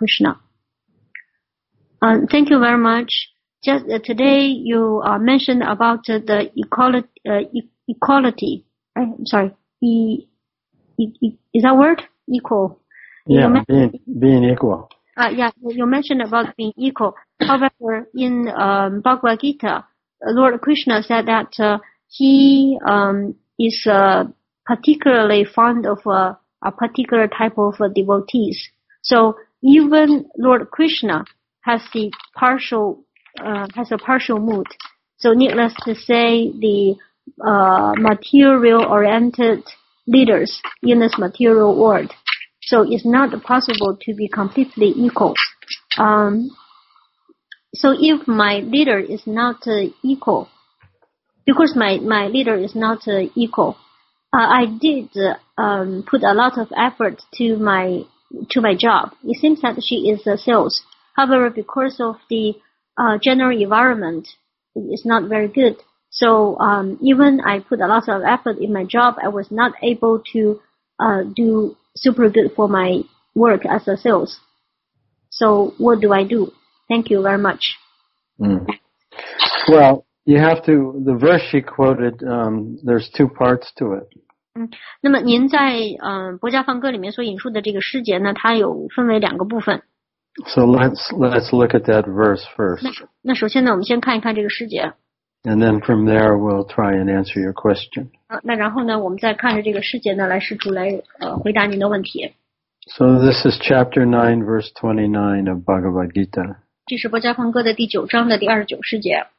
A: Krishna。Um, thank you very much. Just uh, today you uh, mentioned about uh, the equality. Uh, e- equality. I'm sorry. E- e- e- is that word equal?
B: Yeah, being, being equal.
A: Uh, yeah, you mentioned about being equal. However, in um, Bhagavad Gita, Lord Krishna said that uh, he um, is uh, particularly fond of uh, a particular type of uh, devotees. So even Lord Krishna has the partial uh, has a partial mood. So needless to say, the uh, material-oriented leaders in this material world. So it's not possible to be completely equal. Um, so if my leader is not uh, equal, because my, my leader is not uh, equal, uh, I did uh, um, put a lot of effort to my to my job. It seems that she is uh, sales. However, because of the uh, general environment, it is not very good. So um, even I put a lot of effort in my job, I was not able to uh, do super good for my work as a sales. So what do I do? Thank you very much.
B: Mm. Well, you have to, the verse she quoted, um, there's two parts to it.
A: 嗯，那么您在呃博家梵歌里面所引述的这个诗节呢，它有分为两个部分。
B: So let's let's look at that verse first.
A: 那那首先呢，我们先看一看这个诗节。
B: And then from there we'll try and answer your question.
A: 啊，那然后呢，我们再看着这个诗节呢，来试图来呃回答您的问题。
B: So this is chapter nine, verse twenty-nine of Bhagavad Gita.
A: 这是博家梵歌的第九章的第二十九诗节。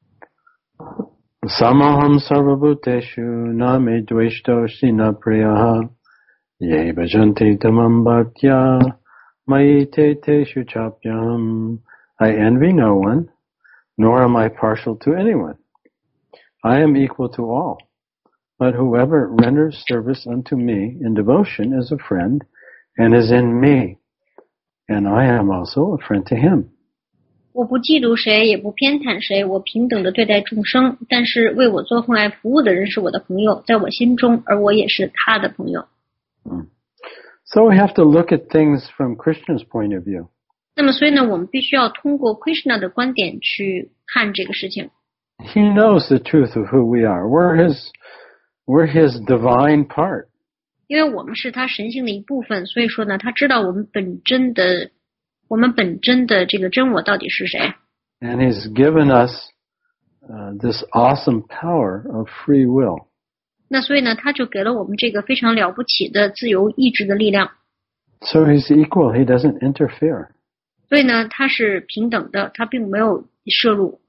B: Samaham sarvabhuteshu na me dveshtoshi na priyaha ye bhajanti tamam bhaktya mayi te teshu chapyam. I envy no one, nor am I partial to anyone. I am equal to all. But whoever renders service unto me in devotion is a friend and is in me, and I am also a friend to him.
A: 我不嫉妒谁，也不偏袒谁，我平等的对待众生。但是为我做奉爱服务的人是我的朋友，在我心中，而我也是他的朋友。
B: Mm. So we have to look at things from Krishna's point of view.
A: 那么，所以呢，我们必须要通过 Krishna 的观点去看这个事情。
B: He knows the truth of who we are. We're his, we're his divine part.
A: 因为我们是他神性的一部分，所以说呢，他知道我们本真的。我们本真的这个真我到底是谁
B: And he's given us uh, this awesome power of free will.
A: 那所以呢，他就给了我们这个非常了不起的自由意志的力量。
B: So he's equal. He doesn't interfere.
A: 所以呢，他是平等的，他并没有摄入。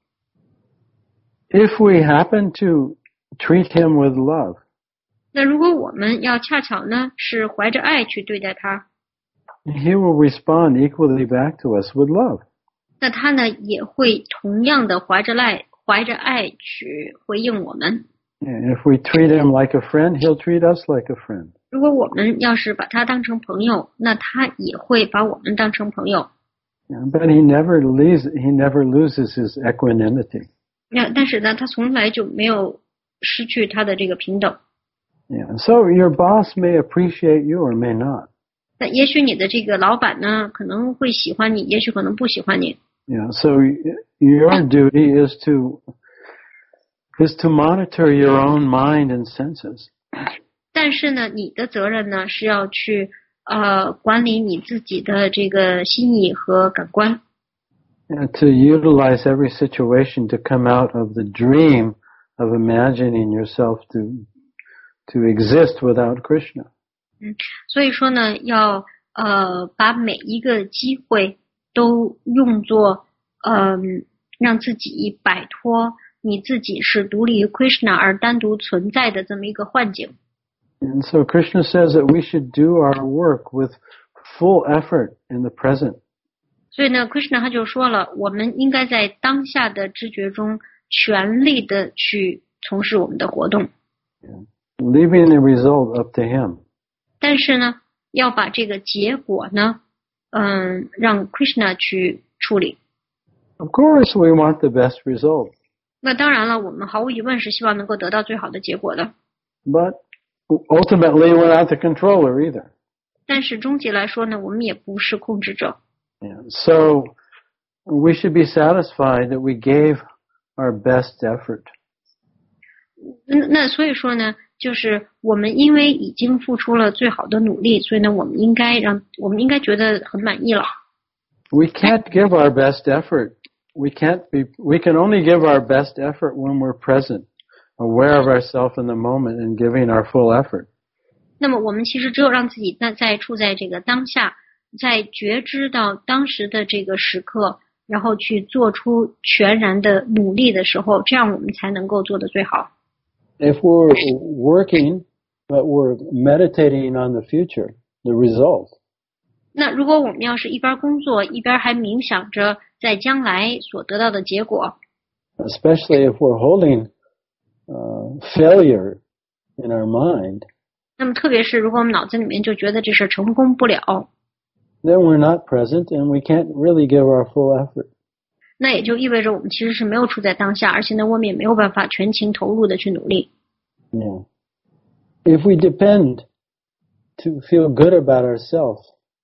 B: If we happen to treat him with love,
A: 那如果我们要恰巧呢，是怀着爱去对待他。
B: he will respond equally back to us with love.
A: 那他呢也会同样的怀着爱怀着爱去回应我们。
B: And if we treat him like a friend, he'll treat us like a friend.
A: 如果我们要是把他当成朋友，那他也会把我们当成朋友。
B: Yeah, but he never leaves, he never loses his equanimity.
A: 那但是呢，他从来就没有失去他的这个平等。
B: Yeah, so your boss may appreciate you or may not.
A: 那也许你的这个老板呢，可能会喜欢你，也许可能不喜欢你。
B: Yeah, so your duty is to is to monitor your own mind and senses.
A: 但是呢，你的责任呢是要去呃管理你自己的这个心意和感官。
B: And to utilize every situation to come out of the dream of imagining yourself to to exist without Krishna.
A: 嗯，所以说呢，要呃把每一个机会都用作嗯、呃、让自己摆脱你自己是独立于 Krishna 而单独存在的这么一个幻境。
B: And so Krishna says that we should do our work with full effort in the present.
A: 所以呢 Krishna 他就说了，我们应该在当下的知觉中全力的去从事我们的活动。
B: Leaving the result up to him.
A: 但是呢，要把这个结果呢，嗯，让 Krishna 去处理。
B: Of course, we want the best result.
A: 那当然了，我们毫无疑问是希望能够得到最好的结果的。
B: But ultimately, we're not the controller either.
A: 但是终极来说呢，我们也不是控制者。
B: Yeah. So we should be satisfied that we gave our best effort.
A: 那那所以说呢，就是我们因为已经付出了最好的努力，所以呢，我们应该让我们应该觉得很满意了。
B: We can't give our best effort. We can't be. We can only give our best effort when we're present, aware of ourselves in the moment, and giving our full effort.
A: 那么我们其实只有让自己在在处在这个当下，在觉知到当时的这个时刻，然后去做出全然的努力的时候，这样我们才能够做得最好。
B: If we're working, but we're meditating on the future, the result.
A: 那如果我们要是一边工作一边还冥想着在将来所得到的结果
B: ，especially if we're holding uh, failure in our mind,
A: 那么特别是如果我们脑子里面就觉得这事成功不了
B: then we're not present and we can't really give our full effort.
A: 那也就意味着我们其实是没有处在当下，而且呢我们也没有办法全情投入的去努力。
B: Yeah. If we depend to feel good about ourselves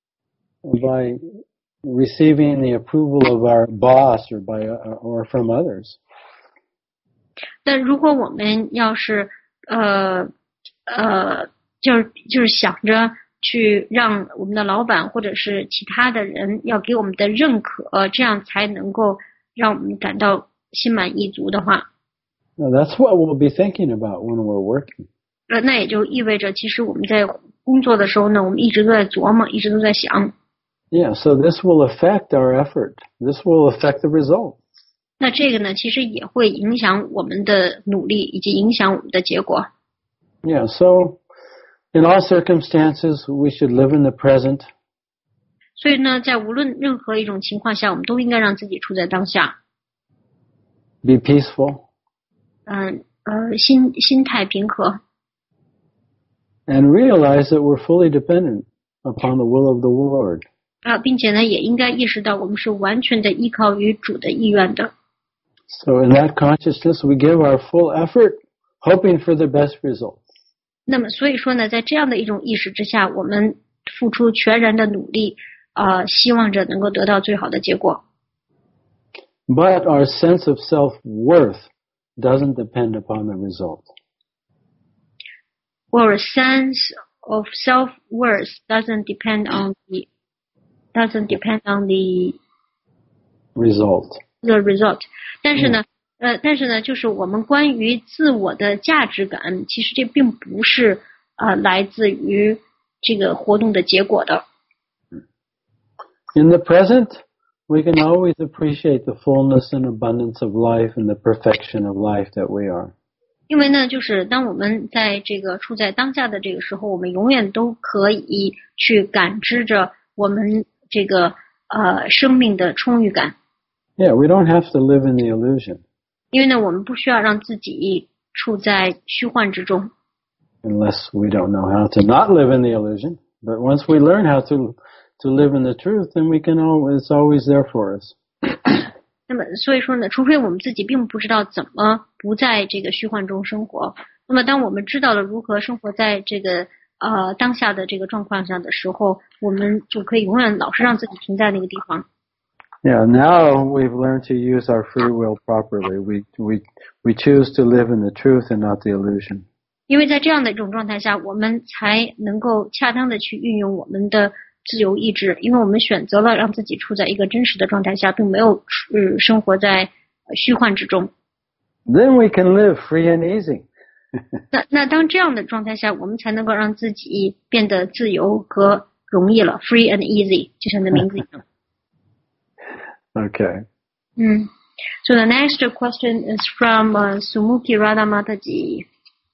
B: by receiving the approval of our boss or by or from others.
A: 但如果我们要是呃呃就是就是想着去让我们的老板或者是其他的人要给我们的认可，这样才能够让我们感到心满意足的话。
B: Now that's what we'll be thinking about when we're working.
A: 呃，那也就意味着，其实我们在工作的时候呢，我们一直都在琢磨，一直都在想。
B: Yeah, so this will affect our effort. This will affect the result.
A: 那这个呢，其实也会影响我们的努力，以及影响我们的结果。
B: Yeah, so in all circumstances, we should live in the present.
A: 所以呢，在无论任何一种情况下，我们都应该让自己处在当下。
B: Be peaceful.
A: 嗯呃，心心态平和。
B: And realize that we're fully dependent upon the will of the Lord.
A: 啊，并且呢，也应该意识到我们是完全的依靠于主的意愿的。
B: So in that consciousness, we give our full effort, hoping for the best result.
A: 那么，所以说呢，在这样的一种意识之下，我们付出全然的努力，呃，希望着能够得到最好的结果。
B: But our sense of self-worth doesn't depend upon the result.
A: Our sense of self-worth doesn't depend on the doesn't depend on the
B: result.
A: The result. 但是呢，嗯、呃，但是呢，就是我们关于自我的价值感，其实这并不是呃来自于这个活动的结果的。
B: In the present, we can always appreciate the fullness and abundance of life and the perfection of life that we are.
A: 因为呢，就是当我们在这个处在当下的这个时候，我们永远都可以去感知着我们这个呃生命的充裕感。
B: Yeah, we don't have to live in the illusion.
A: 因为呢，我们不需要让自己处在虚幻之中。
B: Unless we don't know how to not live in the illusion. But once we learn how to to live in the truth, then we can always, it's always there for us.
A: 那么，所以说呢，除非我们自己并不知道怎么不在这个虚幻中生活，那么当我们知道了如何生活在这个呃当下的这个状况下的时候，我们就可以永远老是让自己停在那个地方。
B: Yeah, now we've learned to use our free will properly. We we we choose to live in the truth and not the illusion.
A: 因为在这样的一种状态下，我们才能够恰当的去运用我们的自由意志，因为我们选择了让自己处在一个真实的状态下，并没有呃生活在虚幻之中。
B: Then we can live free and easy.
A: 那那当这样的状态下，我们才能够让自己变得自由和容易了 ，free and easy， 就像你的名字一样。
B: Okay.
A: 嗯 So the next question is from uh, Sumuki Radha Mataji.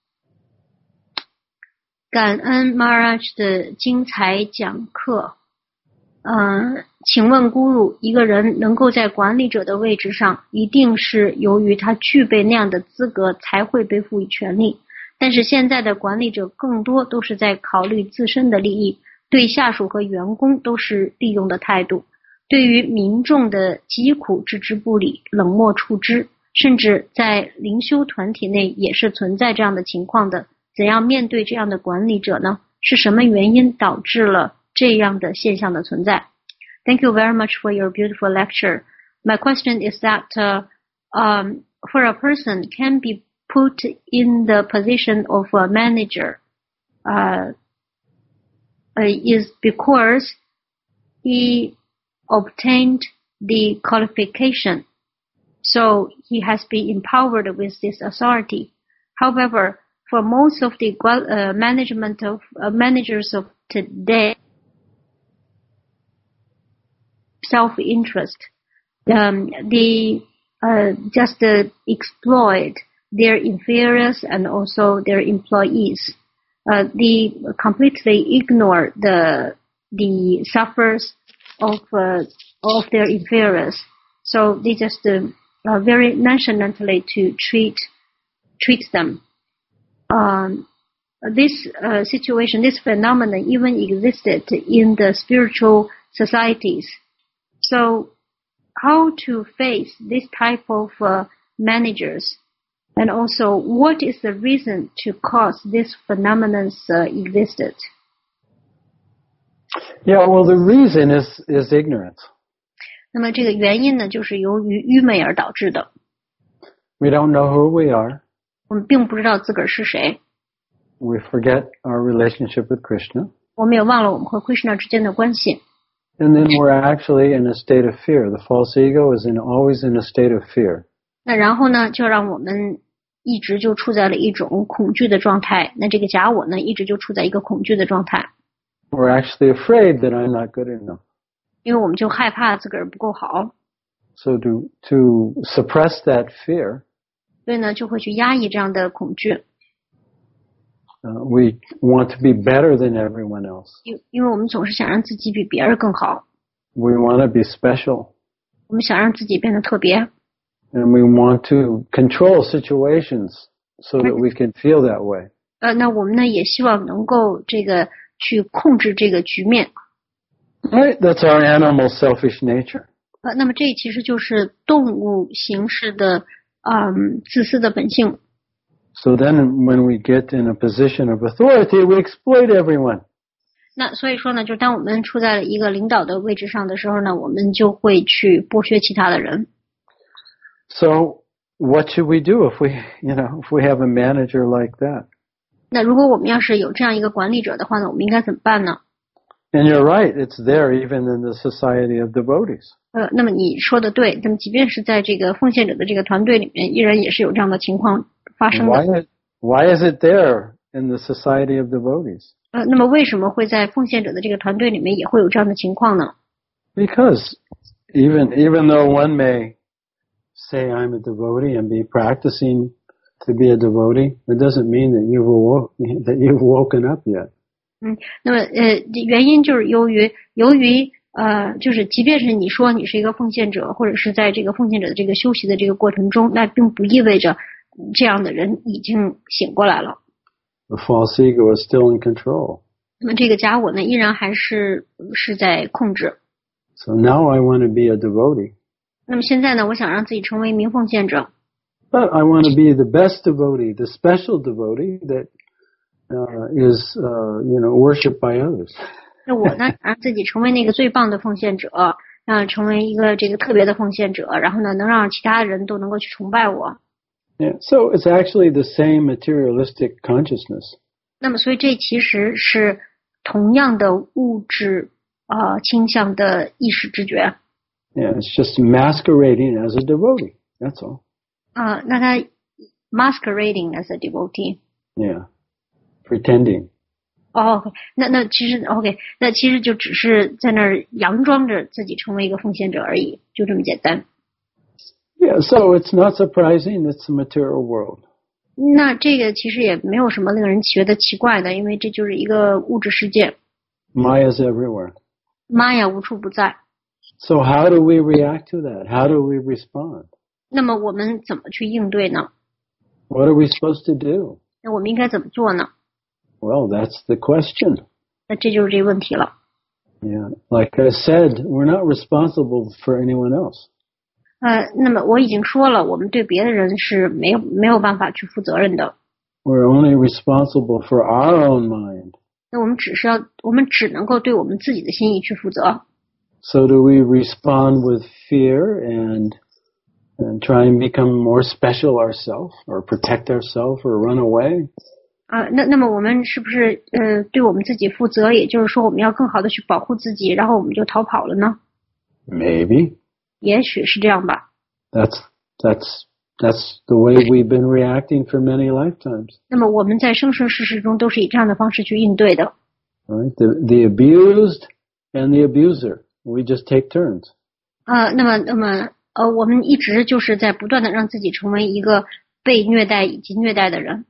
A: 感恩 Maharaj 的精彩讲课。嗯，请问 Guru， 一个人能够在管理者的位置上，一定是由于他具备那样的资格才会被赋予权利。但是现在的管理者更多都是在考虑自身的利益，对下属和员工都是利用的态度，对于民众的疾苦置之不理，冷漠处之，甚至在灵修团体内也是存在这样的情况的。怎样面对这样的管理者呢？是什么原因导致了这样的现象的存在？ Thank you very much for your beautiful lecture. My question is that uh, um, for a person can be put in the position of a manager uh, uh, is because he obtained the qualification. So he has been empowered with this authority. However, for most of the uh, management of uh, managers of today, self-interest, um, they uh, just uh, exploit their inferiors and also their employees. Uh, they completely ignore the the sufferers of uh, of their inferiors. So they just uh, uh, very nonchalantly to treat treat them. Um, this uh, situation, this phenomenon even existed in the spiritual societies. So how to face this type of uh, managers, and also what is the reason to cause this phenomenon uh, existed?
B: Yeah, well, the reason is is ignorance.
A: 那么这个原因呢，就是由于愚昧而导致的。
B: We don't know who we are.
A: 我们并不知道自个儿是谁。
B: We forget our relationship with Krishna.
A: 我们也忘了我们和 Krishna 之间的关系。
B: And then we're actually in a state of fear. The false ego is in, always in a state of fear.
A: 那然后呢，就让我们一直就处在了一种恐惧的状态。那这个假我呢，一直就处在一个恐惧的状态。
B: We're actually afraid that I'm not good enough.
A: 因为我们就害怕自个儿不够好。
B: So to to suppress that fear,
A: 所以呢，就会去压抑这样的恐惧。
B: Uh, we want to be better than everyone else.
A: 因因为我们总是想让自己比别人更好。
B: We want to be special.
A: 我们想让自己变得特别。
B: And we want to control situations so that we can feel that way.
A: 呃，那我们呢也希望能够这个去控制这个局面。
B: Right, that's our animal selfish nature.
A: 呃，那么这其实就是动物形式的嗯自私的本性。
B: So then when we get in a position of authority, we exploit everyone.
A: 那所以说呢，就当我们处在了一个领导的位置上的时候呢，我们就会去剥削其他的人。
B: So what should we do if we, you know, if we have a manager like that?
A: 那如果我们要是有这样一个管理者的话呢，我们应该怎么办呢？
B: And you're right, it's there even in the society of devotees.
A: 呃，那么你说的对，那么即便是在这个奉献者的这个团队里面，依然也是有这样的情况发生的。
B: Why is, why is it there in the society of devotees?
A: 呃，那么为什么会在奉献者的这个团队里面也会有这样的情况呢？
B: Because even even though one may say I'm a devotee and be practicing to be a devotee, it doesn't mean that you've awoke, that you've woken up yet.
A: 嗯，那么呃，原因就是由于由于呃，就是即便是你说你是一个奉献者，或者是在这个奉献者的这个修习的这个过程中，那并不意味着这样的人已经醒过来了。
B: The false ego is still in control.
A: 那么这个假我呢，依然还是是在控制。
B: So now I want to be a devotee.
A: 那么现在呢，我想让自己成为一名奉献者。
B: But I want to be the best devotee, the special devotee that uh, is, uh, you know, worshipped by others.
A: 那我呢，让自己成为那个最棒的奉献者， 嗯，成为一个这个特别的奉献者，然后呢，能让其他人都能够去崇拜我。
B: Yeah, so it's actually the same materialistic consciousness.
A: 那么，所以这其实是同样的物质呃倾向的意识知觉。
B: Yeah, it's just masquerading as a devotee. That's all.
A: 啊、呃，那他 masquerading as a devotee.
B: Yeah, pretending.
A: 哦、oh, ，OK， 那那其实 OK， 那其实就只是在那儿佯装着自己成为一个奉献者而已，就这么简单。
B: Yeah, so it's not surprising it's the material world.
A: 那这个其实也没有什么令人觉得奇怪的，因为这就是一个物质世界。
B: Maya's everywhere.
A: 玛雅无处不在。
B: So how do we react to that? How do we respond?
A: 那么我们怎么去应对呢？
B: What are we supposed to do?
A: 那我们应该怎么做呢？
B: Well, that's the question.
A: 那这就是这个问题了。
B: Yeah, like I said, we're not responsible for anyone else.
A: 呃，那么我已经说了，我们对别的人是没有没有办法去负责任的。
B: We're only responsible for our own mind.
A: 那我们只是要，我们只能够对我们自己的心意去负责。
B: So do we respond with fear and and try and become more special ourselves, or protect ourselves, or run away?
A: 啊、呃，那那么我们是不是呃对我们自己负责？也就是说，我们要更好的去保护自己，然后我们就逃跑了呢？
B: Maybe.
A: 也许是这样吧。
B: That's that's that's the way we've been reacting for many lifetimes.
A: 那么我们在生生世世中都是以这样的方式去应对的。
B: Right? The the abused and the abuser. We just take turns.
A: 啊、呃，那么那么呃，我们一直就是在不断的让自己成为一个被虐待以及虐待的人。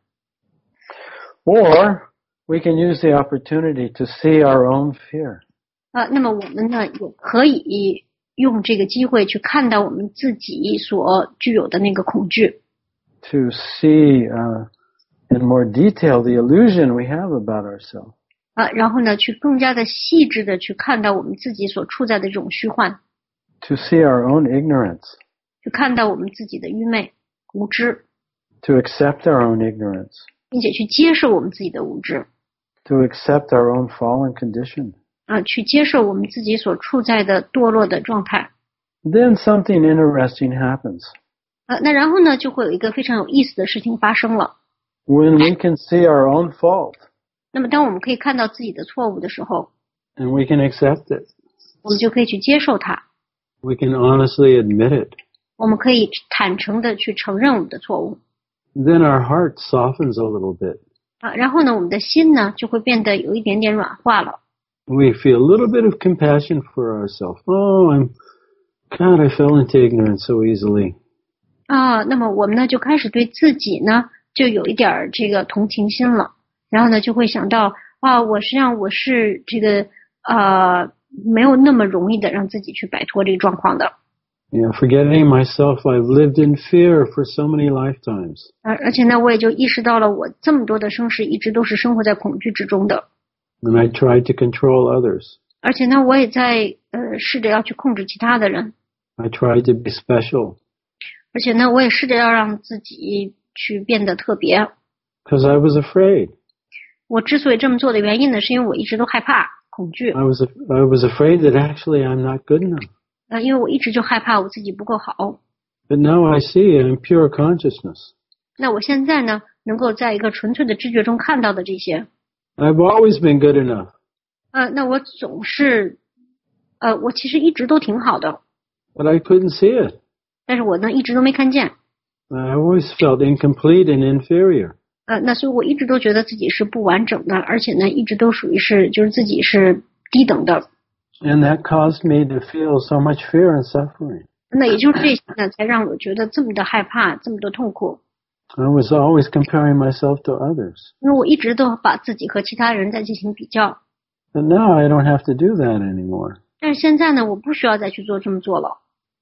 B: Or we can use the opportunity to see our own fear.
A: 啊、呃，那么我们呢也可以用这个机会去看到我们自己所具有的那个恐惧。
B: To see uh, in more detail the illusion we have about ourselves.
A: 啊、呃，然后呢，去更加的细致的去看到我们自己所处在的这种虚幻。
B: To see our own ignorance.
A: 去看到我们自己的愚昧、无知。
B: To accept our own ignorance.
A: 并且去接受我们自己的无知。
B: To accept our own fallen condition.
A: 啊、呃，去接受我们自己所处在的堕落的状态。
B: Then something interesting happens.
A: 呃，那然后呢，就会有一个非常有意思的事情发生了。
B: When we can see our own fault.
A: 那么，当我们可以看到自己的错误的时候，
B: And we can accept it.
A: 我们就可以去接受它。
B: We can honestly admit it.
A: 我们可以坦诚的去承认我们的错误。
B: Then our heart softens a little bit.
A: 啊，然后呢，我们的心呢就会变得有一点点软化了。
B: We feel a little bit of compassion for ourselves. Oh, I'm, God, I fell into ignorance so easily.
A: 啊，那么我们呢就开始对自己呢就有一点这个同情心了。然后呢，就会想到啊，我实际上我是这个呃没有那么容易的让自己去摆脱这个状况的。
B: Yeah, forgetting myself, I've lived in fear for so many lifetimes.
A: 而而且呢，我也就意识到了，我这么多的生世一直都是生活在恐惧之中的。
B: And I tried to control others.
A: 而且呢，我也在呃试着要去控制其他的人。
B: I tried to be special.
A: 而且呢，我也试着要让自己去变得特别。
B: Because I was afraid.
A: 我之所以这么做的原因呢，是因为我一直都害怕、恐惧。
B: I was I was afraid that actually I'm not good enough.
A: 呃，因为我一直就害怕我自己不够好。
B: But now I see it in pure consciousness.
A: 那我现在呢，能够在一个纯粹的知觉中看到的这些。
B: I've always been good enough.
A: 呃，那我总是，呃，我其实一直都挺好的。
B: But I couldn't see it.
A: 但是我呢，一直都没看见。
B: I always felt incomplete and inferior.
A: 呃，那所以我一直都觉得自己是不完整的，而且呢，一直都属于是就是自己是低等的。
B: And that caused me to feel so much fear and suffering.
A: 那也就是这些呢，才让我觉得这么的害怕，这么的痛苦。
B: I was always comparing myself to others.
A: 因为我一直都把自己和其他人在进行比较。
B: But now I don't have to do that anymore.
A: 但是现在呢，我不需要再去做这么做了。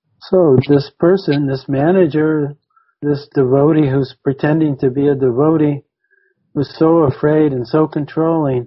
B: So this person, this manager, this devotee who's pretending to be a devotee, was so afraid and so controlling.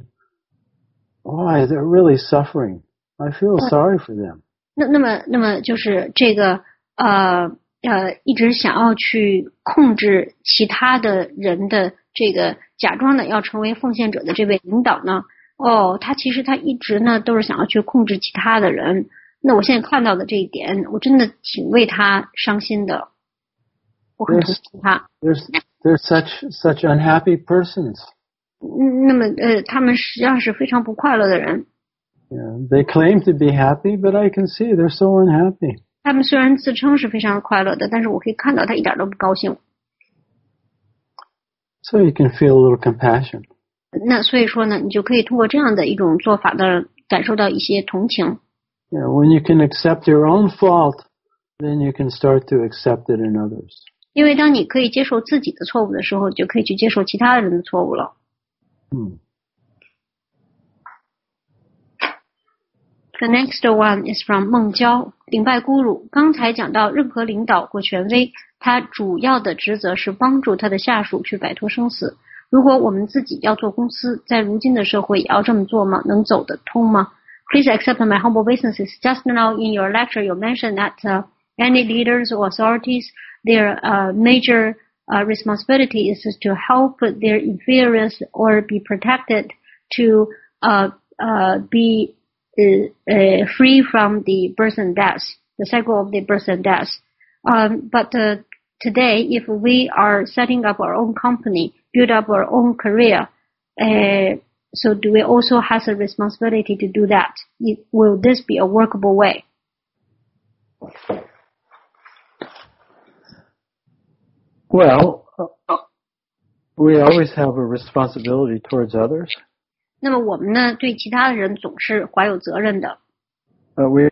B: Why, they're really suffering. I feel sorry for them.
A: 那那么那么就是这个呃呃一直想要去控制其他的人的这个假装的要成为奉献者的这位领导呢，哦，他其实他一直呢都是想要去控制其他的人， 那我现在看到的这一点，我真的挺为他伤心的。我很同情他。
B: There's there's such such unhappy persons.
A: 嗯，那么呃，他们实际上是非常不快乐的人。
B: Yeah, they claim to be happy, but I can see they're so unhappy.
A: 他们虽然自称是非常快乐的，但是我可以看到他一点都不高兴。
B: So you can feel a little compassion.
A: 那所以说呢，你就可以通过这样的一种做法的感受到一些同情。
B: Yeah, when you can accept your own fault, then you can start to accept it in others.
A: 因为当你可以接受自己的错误的时候，就可以去接受其他人的错误了。
B: Hmm.
A: The next one is from 孟郊，顶拜咕噜。刚才讲到，任何领导或权威，他主要的职责是帮助他的下属去摆脱生死。如果我们自己要做公司，在如今的社会也要这么做吗？能走得通吗？ Please accept my humble obeisances. Just now in your lecture, you mentioned that uh, any leaders or authorities, their uh, major uh, responsibility is to help their inferiors or be protected to uh, uh, be uh, uh, free from the birth and death, the cycle of the birth and death. Um, but uh, today, if we are setting up our own company, build up our own career, uh, so do we also have a responsibility to do that? It, will this be a workable way?
B: Well, uh, we always have a responsibility towards others.
A: 那么我们呢，对其他的人总是怀有责任的。
B: Uh, we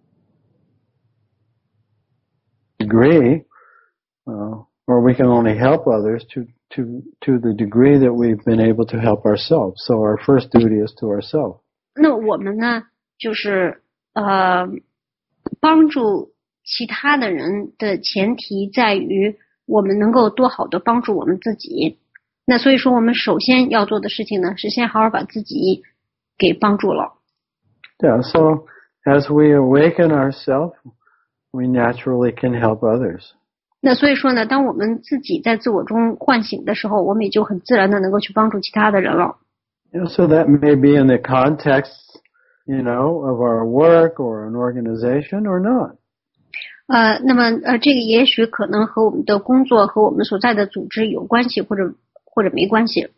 B: agree, uh, or we can only help others to, to, to the degree that we've been able to help ourselves. So our first duty is to ourselves.
A: 那我们呢，就是呃，帮助其他的人的前提在于我们能够多好的帮助我们自己。那所以说，我们首先要做的事情呢，是先好好把自己给帮助了。
B: Yeah, so as we awaken ourselves, we naturally can help others.
A: 那所以说呢，当我们自己在自我中唤醒的时候，我们也就很自然的能够去帮助其他的人了。
B: Yeah, so that may be in the context, you know, of our work or an organization or not.
A: 呃，那么呃，这个也许可能和我们的工作和我们所在的组织有关系，或者或者没关系。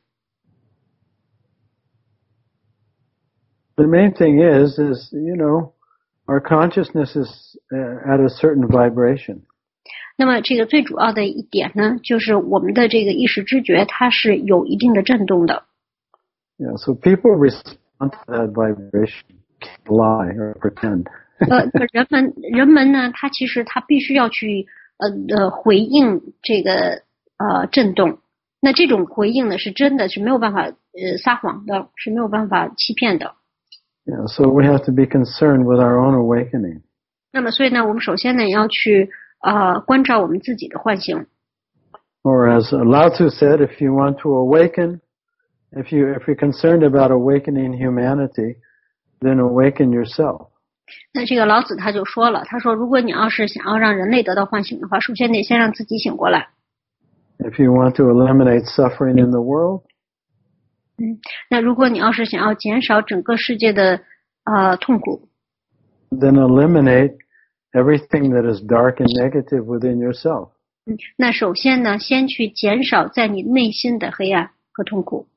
B: The main thing is, is, you know, our consciousness is at a certain vibration.
A: 那么这个最主要的一点呢，就是我们的这个意识知觉，它是有一定的震动的。
B: Yeah, so people respond to that vibration, can't lie or pretend.
A: 呃，人们人们呢，他其实他必须要去呃呃回应这个呃震动。那这种回应呢，是真的是没有办法呃撒谎的，是没有办法欺骗的。
B: Yeah, so we have to be concerned with our own awakening.
A: 那么，所以呢，我们首先呢，要去呃关照我们自己的唤醒。
B: Or as Lao Tzu said, if you want to awaken, if you if you're concerned about awakening humanity, then awaken yourself.
A: 那这个老子他就说了，他说，如果你要是想要让人类得到唤醒的话，首先得先让自己醒过来。
B: If you want to eliminate suffering in the world,
A: 嗯，那如果你要是想要减少整个世界的呃痛苦，
B: then eliminate everything that is dark and negative within yourself.
A: 嗯，那首先呢，先去减少在你内心的黑暗和痛苦。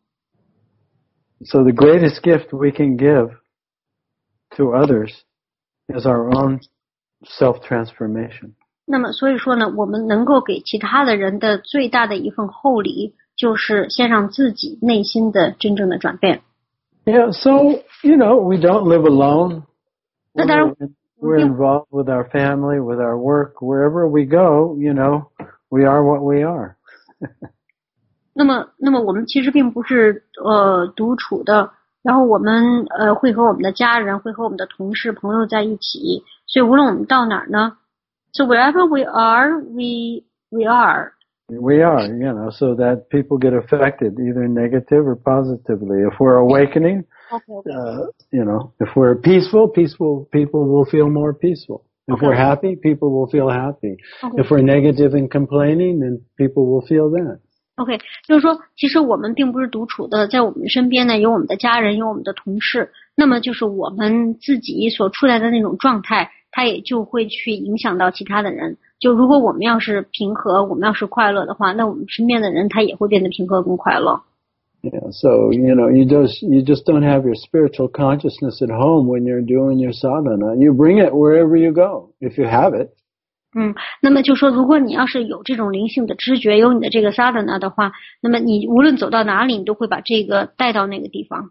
B: So the greatest gift we can give to others is our own self-transformation.
A: 那么，所以说呢，我们能够给其他的人的最大的一份厚礼，就是先让自己内心的真正的转变。
B: Yeah, so, you know, we don't live alone.
A: 那当然，
B: We're involved with our family, with our work, wherever we go, you know, we are what we are.
A: 那么，那么我们其实并不是呃独处的，然后我们呃会和我们的家人，会和我们的同事、朋友在一起，所以无论我们到哪儿呢 ，so wherever we are, we we are.
B: We are, you know, so that people get affected either negative or positively. If we're awakening,
A: okay, okay.
B: Uh, you know, if we're peaceful, peaceful people will feel more peaceful. If
A: Okay.
B: we're happy, people will feel happy.
A: Okay.
B: If we're negative and complaining, then people will feel that.
A: OK， 就是说，其实我们并不是独处的，在我们身边呢，有我们的家人，有我们的同事。 那么就是我们自己所处在的那种状态，它也就会去影响到其他的人。就如果我们要是平和，我们要是快乐的话，那我们身边的人他也会变得平和跟快乐。
B: Yeah, so, you know, you just, you just don't have your spiritual consciousness at home when you're doing your sadhana. You bring it wherever you go, if you have it.
A: 嗯，那么就说，如果你要是有这种灵性的知觉，有你的这个 sadhana 的话，那么你无论走到哪里，你都会把这个带到那个地方。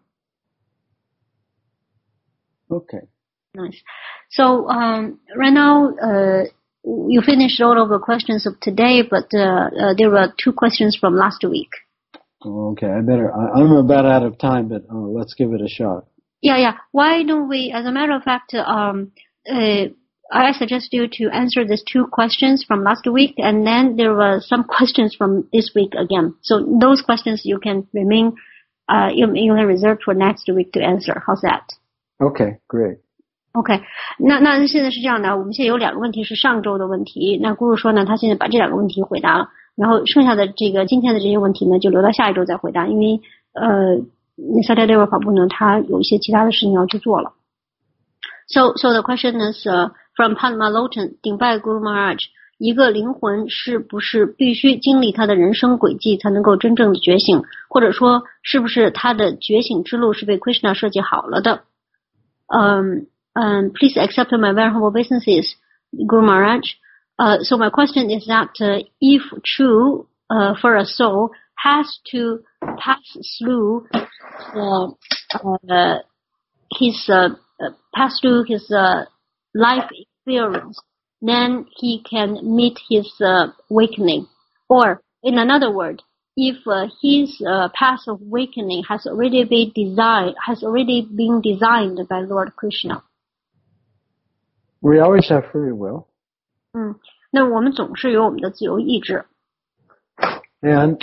B: Okay.
A: Nice. So, um, right now, uh, you finished all of the questions of today, but uh, uh, there were two questions from last week.
B: Okay, I better, I, I'm about out of time, but uh, let's give it a shot.
A: Yeah, yeah. Why don't we, as a matter of fact, um, uh, I suggest you to answer these two questions from last week, and then there were some questions from this week again. So those questions you can remain, uh, you, you can reserve for next week to answer. How's that?
B: Okay, great.
A: OK， 那那现在是这样的，我们现在有两个问题是上周的问题，那姑姑说呢，他现在把这两个问题回答了，然后剩下的这个今天的这些问题呢，就留到下一周再回答，因为呃，萨泰勒沃跑步呢，他有一些其他的事情要去做了。So, so the question is uh, from Padma Lotan, 顶拜 Guru Maharaj， 一个灵魂是不是必须经历他的人生轨迹才能够真正的觉醒，或者说是不是他的觉醒之路是被 Krishna 设计好了的？嗯。Um, please accept my very humble obeisances, Guru Maharaj. Uh, so my question is that uh, if true uh, for a soul has to pass through uh, uh, his uh, pass through his uh, life experience, then he can meet his uh, awakening. Or in another word, if uh, his uh, path of awakening has already been designed, has already been designed by Lord Krishna.
B: We always have free will.
A: 嗯，那我们总是有我们的自由意志。
B: And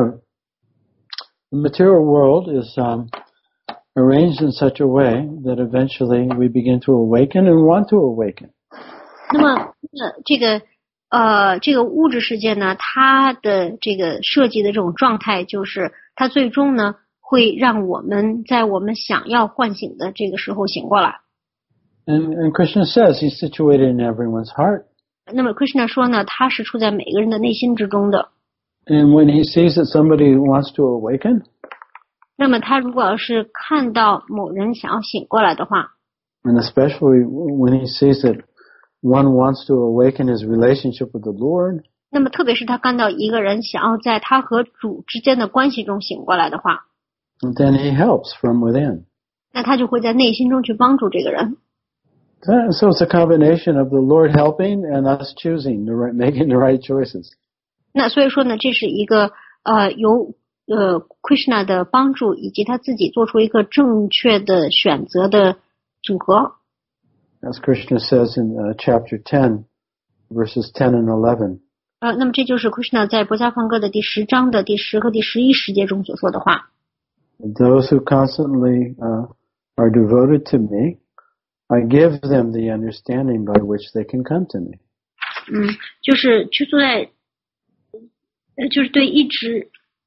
B: the material world is um, arranged in such a way that eventually we begin to awaken and want to awaken.
A: 那么，呃，这个呃，这个物质世界呢，它的这个设计的这种状态，就是它最终呢会让我们在我们想要唤醒的这个时候醒过来。
B: And, and Krishna says he's situated in everyone's heart.
A: 那么 Krishna 说呢，他是处在每个人的内心之中的。
B: And when he sees that somebody wants to awaken,
A: 那么他如果要是看到某人想要醒过来的话，
B: and especially when he sees that one wants to awaken his relationship with the Lord,
A: 那么特别是他看到一个人想要在他和主之间的关系中醒过来的话，
B: then he helps from within.
A: 那他就会在内心中去帮助这个人。
B: So it's a combination of the Lord helping and us choosing, the right, making the right choices.
A: 那所以说呢，这是一个呃由呃 Krishna 的帮助以及他自己做出一个正确的选择的组合。
B: As Krishna says in uh, chapter ten, verses ten and eleven.
A: 呃，那么这就是 Krishna 在博伽梵歌的第十章的第十和第十一十节中所说的话。
B: Those who constantly uh, are devoted to me, I give them the understanding by which they can come to me.
A: 嗯，就是居住在，呃，就是对一直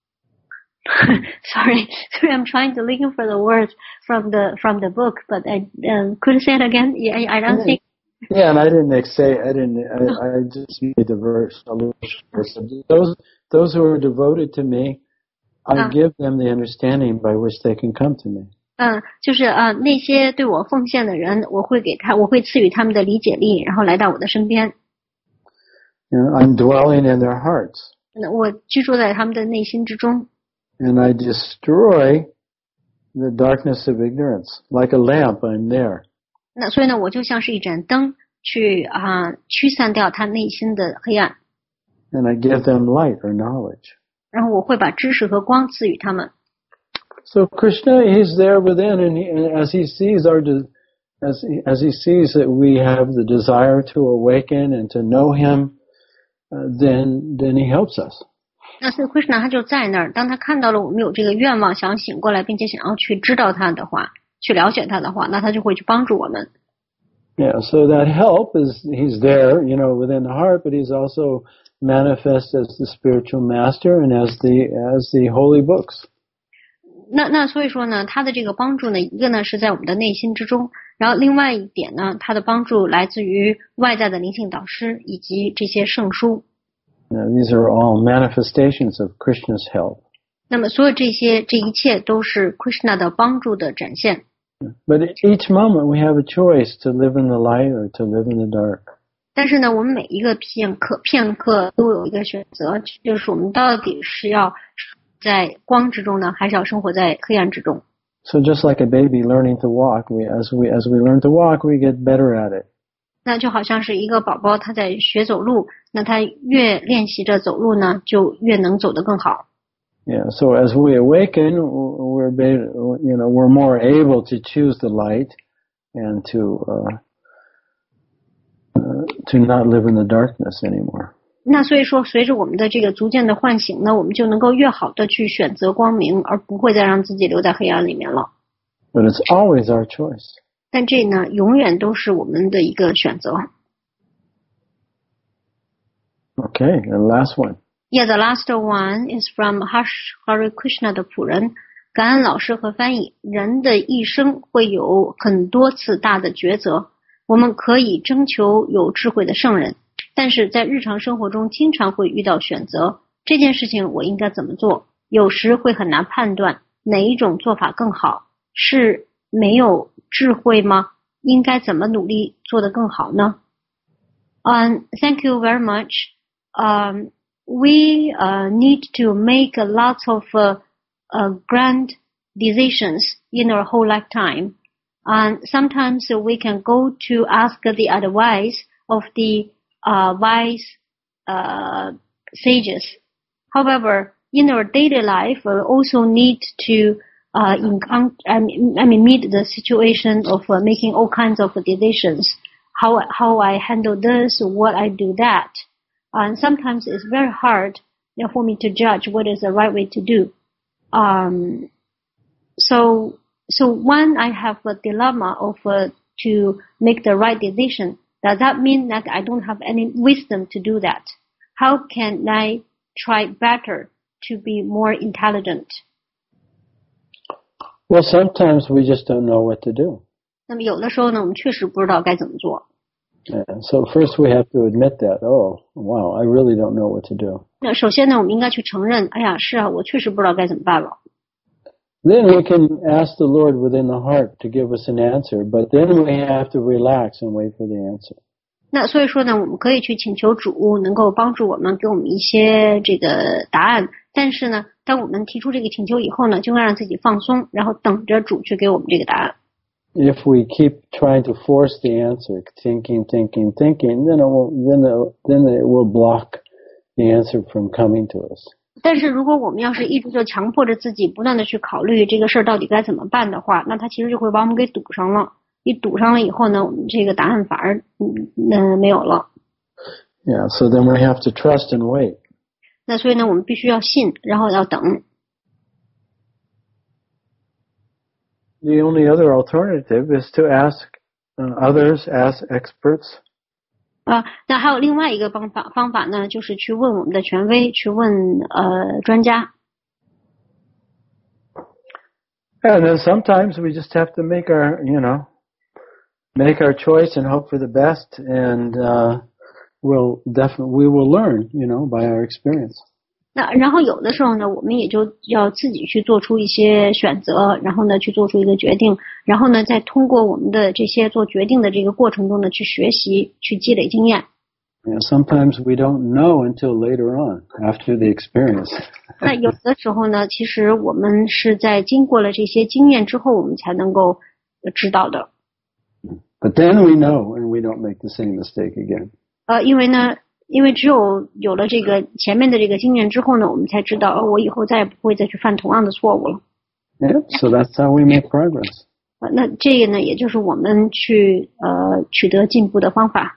A: ，sorry, sorry, I'm trying to looking for the words from the from the book, but I um, could you say it again? Yeah, I, I don't think.
B: Yeah, and I didn't say I didn't. I, I just made the verse. Those those who are devoted to me, I uh, give them the understanding by which they can come to me.
A: 嗯，就是啊、呃，那些对我奉献的人，我会给他，我会赐予他们的理解力，然后来到我的身边。
B: You know, I'm dwelling in their hearts.
A: 我居住在他们的内心之中。
B: And I destroy the darkness of ignorance, like a lamp. I'm there.
A: 那所以呢，我就像是一盏灯，去啊、呃、驱散掉他内心的黑暗。
B: And I give them light or knowledge.
A: 然后我会把知识和光赐予他们。
B: So Krishna, he's there within, and, he, and as he sees our, de, as he, as he sees that we have the desire to awaken and to know him, uh, then then he helps us.
A: 那所以 Krishna 他就在那儿，当他看到了我们有这个愿望，想要醒过来，并且想要去知道他的话，去了解他的话，那他就会去帮助我们。
B: Yeah, so that help is he's there, you know, within the heart, but he's also manifest as the spiritual master and as the as the holy books.
A: 那那所以说呢，它的这个帮助呢，一个呢是在我们的内心之中，然后另外一点呢，它的帮助来自于外在的灵性导师以及这些圣书。
B: Now, these are all manifestations of Krishna's help.
A: 那么所有这些这一切都是 Krishna 的帮助的展现。
B: But at each moment we have a choice to live in the light or to live in the dark.
A: 但是呢，我们每一个片刻片刻都有一个选择，就是我们到底是要在光之中呢，还是要生活在黑暗之中。
B: So just like a baby learning to walk, we as we as we learn to walk, we get better at it.
A: 那就好像是一个宝宝他在学走路，那他越练习着走路呢，就越能走得更好。
B: Yeah, so as we awaken, we're you know we're more able to choose the light and to uh, uh, to not live in the darkness anymore.
A: 那所以说，随着我们的这个逐渐的唤醒呢，我们就能够越好的去选择光明，而不会再让自己留在黑暗里面了。
B: But it's always our choice.
A: 但这呢，永远都是我们的一个选择。
B: Okay, the last one.
A: Yeah, the last one is from Harsh Hare Krishna 的仆人。感恩老师和翻译。人的一生会有很多次大的抉择，我们可以征求有智慧的圣人，但是在日常生活中经常会遇到选择，这件事情我应该怎么做？有时会很难判断哪一种做法更好，是没有智慧吗？应该怎么努力做得更好呢？ Um, thank you very much. Um, we uh, need to make a lot of uh, uh, grand decisions in our whole lifetime. And sometimes we can go to ask the advice of the uh, wise uh, sages. However, in our daily life, we also need to uh, encounter, I mean, I mean, meet the situation of uh, making all kinds of decisions. How how I handle this, what I do that. And sometimes it's very hard you know, for me to judge what is the right way to do. Um, so, so when I have a dilemma of uh, to make the right decision, does that mean that I don't have any wisdom to do that? How can I try better to be more intelligent?
B: Well, sometimes we just don't know what to do.
A: 那么有的时候呢，我们确实不知道该怎么做。
B: Yeah, so first we have to admit that, oh, wow, I really don't know what to do.
A: 那首先呢，我们应该去承认，哎呀，是啊，我确实不知道该怎么办了。
B: Then we can ask the Lord within the heart to give us an answer, but then we have to relax and wait for the answer.
A: 那所以说呢，我们可以去请求主能够帮助我们，给我们一些这个答案。但是呢，当我们提出这个请求以后呢，就应该让自己放松，然后等着主去给我们这个答案。
B: If we keep trying to force the answer, thinking, thinking, thinking, then it will, then it, then it will block the answer from coming to us.
A: 但是如果我们要是一直就强迫着自己不断的去考虑这个事儿到底该怎么办的话，那它其实就会把我们给堵上了。一堵上了以后呢，我们这个答案反而嗯呃没有了。
B: Yeah, so then we have to trust and wait.
A: 那所以呢，我们必须要信，然后要等。
B: The only other alternative is to ask uh, others, ask experts.
A: 啊，那还有另外一个方法，方法呢，就是去问我们的权威，去问呃专家。
B: And then sometimes we just have to make our, you know, make our choice and hope for the best, and uh, we'll definitely we will learn, you know, by our experience.
A: 那然后有的时候呢，我们也就要自己去做出一些选择，然后呢去做出一个决定，然后呢再通过我们的这些做决定的这个过程中呢去学习，去积累经验。
B: Yeah, sometimes we don't know until later on, after the experience.
A: 那有的时候呢，其实我们是在经过了这些经验之后，我们才能够知道的。
B: But then we know, and we don't make the same mistake again.
A: 呃，因为呢。因为只有有了这个前面的这个经验之后呢，我们才知道，哦，我以后再也不会再去犯同样的错误了。
B: Yeah, so that's how we make progress.
A: 呃，那这个呢，也就是我们去呃取得进步的方法。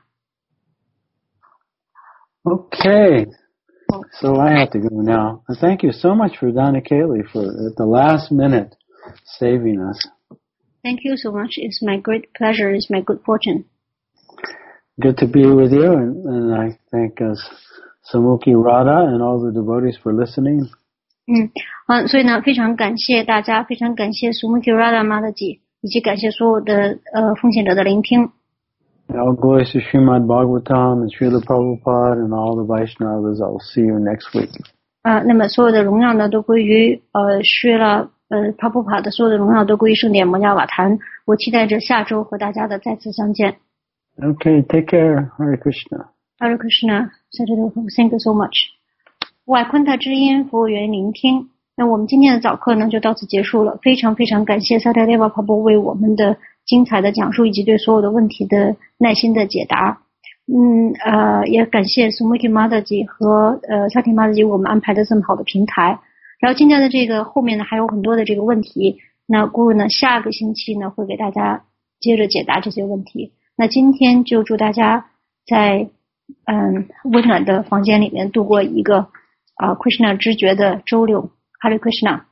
B: Okay, so I have to go now. Thank you so much for Donna Kaylee for at the last minute saving us.
A: Thank you so much. It's my great pleasure. It's my good fortune.
B: Good to be with you, and, and I thank uh, Samuki Radha and all the devotees for listening.
A: 嗯，好，所以呢，非常感谢大家，非常感谢 Sumukhi Radha Mataji， 以及感谢所有的呃奉献者的聆听。
B: All glories to Srimad Bhagavatam and Srila Prabhupada and all the Vaishnavas. I'll see you next week.
A: 啊、呃，那么所有的荣耀呢，都归于呃薛了呃 Prabhupada 的所有的荣耀都归于圣典摩加瓦坛。我期待着下周和大家的再次相见。
B: Okay, take care. Hare Krishna.
A: Hare Krishna. Thank you so much. 外昆塔之音，服务员聆听。那我们今天的早课呢，就到此结束了。非常非常感谢萨达列瓦帕波为我们的精彩的讲述，以及对所有的问题的耐心的解答。嗯呃，也感谢 Sumukhi Mataji 和呃 Sati Mataji 为我们安排的这么好的平台。然后今天的这个后面呢，还有很多的这个问题。那 Guru 呢，下个星期呢，会给大家接着解答这些问题。那今天就祝大家在嗯温暖的房间里面度过一个啊 Krishna 知觉的周六。Hare Krishna。